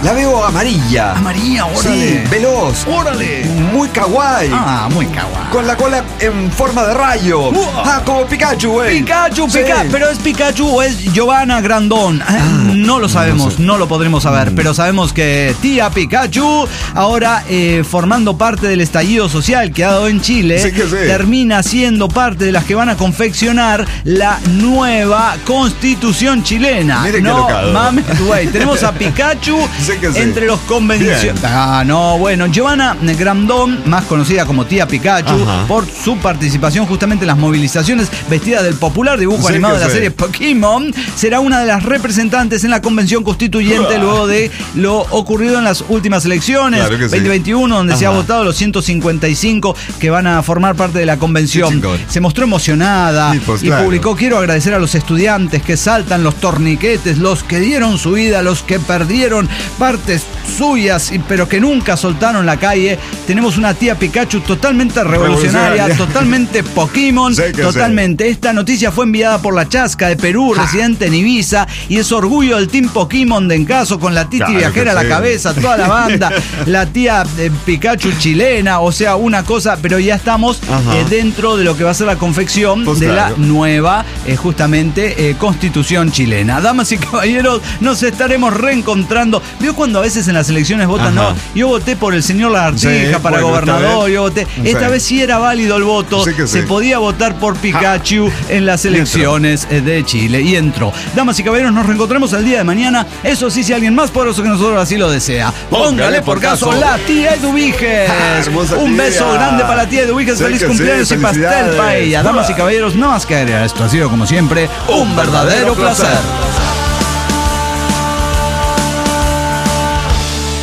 La veo amarilla. Amarilla, órale. Sí, veloz. Órale. Muy kawaii. Ah, muy kawaii. Con la cola en forma de rayo. Uh, ah, como Pikachu, güey. Pikachu, Sí. Pikachu. Pero es Pikachu o es Giovanna Grandón. Ah, no lo sabemos, no, no no lo podremos saber. Mm. Pero sabemos que tía Pikachu, ahora eh, formando parte del estallido social que ha dado en Chile, Sí que sí. termina siendo parte de las que van a confeccionar la nueva constitución chilena. Mire qué no locado. mames, güey. Tenemos a Pikachu Sí que sí. entre los convencionales. Bien. Ah, no, bueno. Giovanna Grandón, más conocida como tía Pikachu, Ajá. por su participación justamente en las movilizaciones vestida del popular dibujo Sí animado que de la sí. serie Pokémon, será una de las representantes en la convención constituyente luego de lo ocurrido en las últimas elecciones Claro que sí. veinte veintiuno, donde se ha Ajá. votado los ciento cincuenta y cinco que van a formar parte de la convención. Sí, chicos. Se mostró emocionada Sí, pues, y claro. publicó: quiero agradecer a los estudiantes que saltan los torniquetes, los que dieron su vida, los que perdieron partes suyas, y- pero que nunca soltaron la calle. Tenemos una tía Pikachu totalmente revolucionaria, Revolucionaria. totalmente Pokémon, Sí que totalmente. Esta noticia fue enviada por la Chasca de Perú, residente en Ibiza, y es orgullo del Team Pokémon de Encaso, con la Titi Claro viajera que a la sí. cabeza, toda la banda, la tía eh, Pikachu chilena, o sea, una cosa, pero ya estamos Ajá. eh, dentro de lo que va a ser la confección Pues de claro. la nueva, eh, justamente, eh, constitución chilena. Damas y caballeros, nos estaremos reencontrando. ¿Vio cuando a veces en las elecciones votan? Ajá. No, yo voté por el señor Lagartija Sí, para bueno, esta gobernador, vez- yo voté. Sí. Esta vez sí era válido el voto, Sí que se sí. podía votar por Pikachu en las Y entró. elecciones eh, de Chile, y entró. Damas y caballeros, nos reencontraremos el día de mañana. Eso sí, si alguien más poderoso que nosotros así lo desea. Póngale por caso la tía Eduviges. Ah, hermosa Un tía. beso grande para la tía Eduviges. Sí Feliz que cumpleaños sí, y pastel felicidades. para ella. Damas y caballeros, no más que agregar. Esto ha sido, como siempre, un verdadero placer.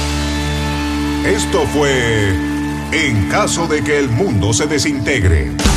Esto fue En caso de que el mundo se desintegre.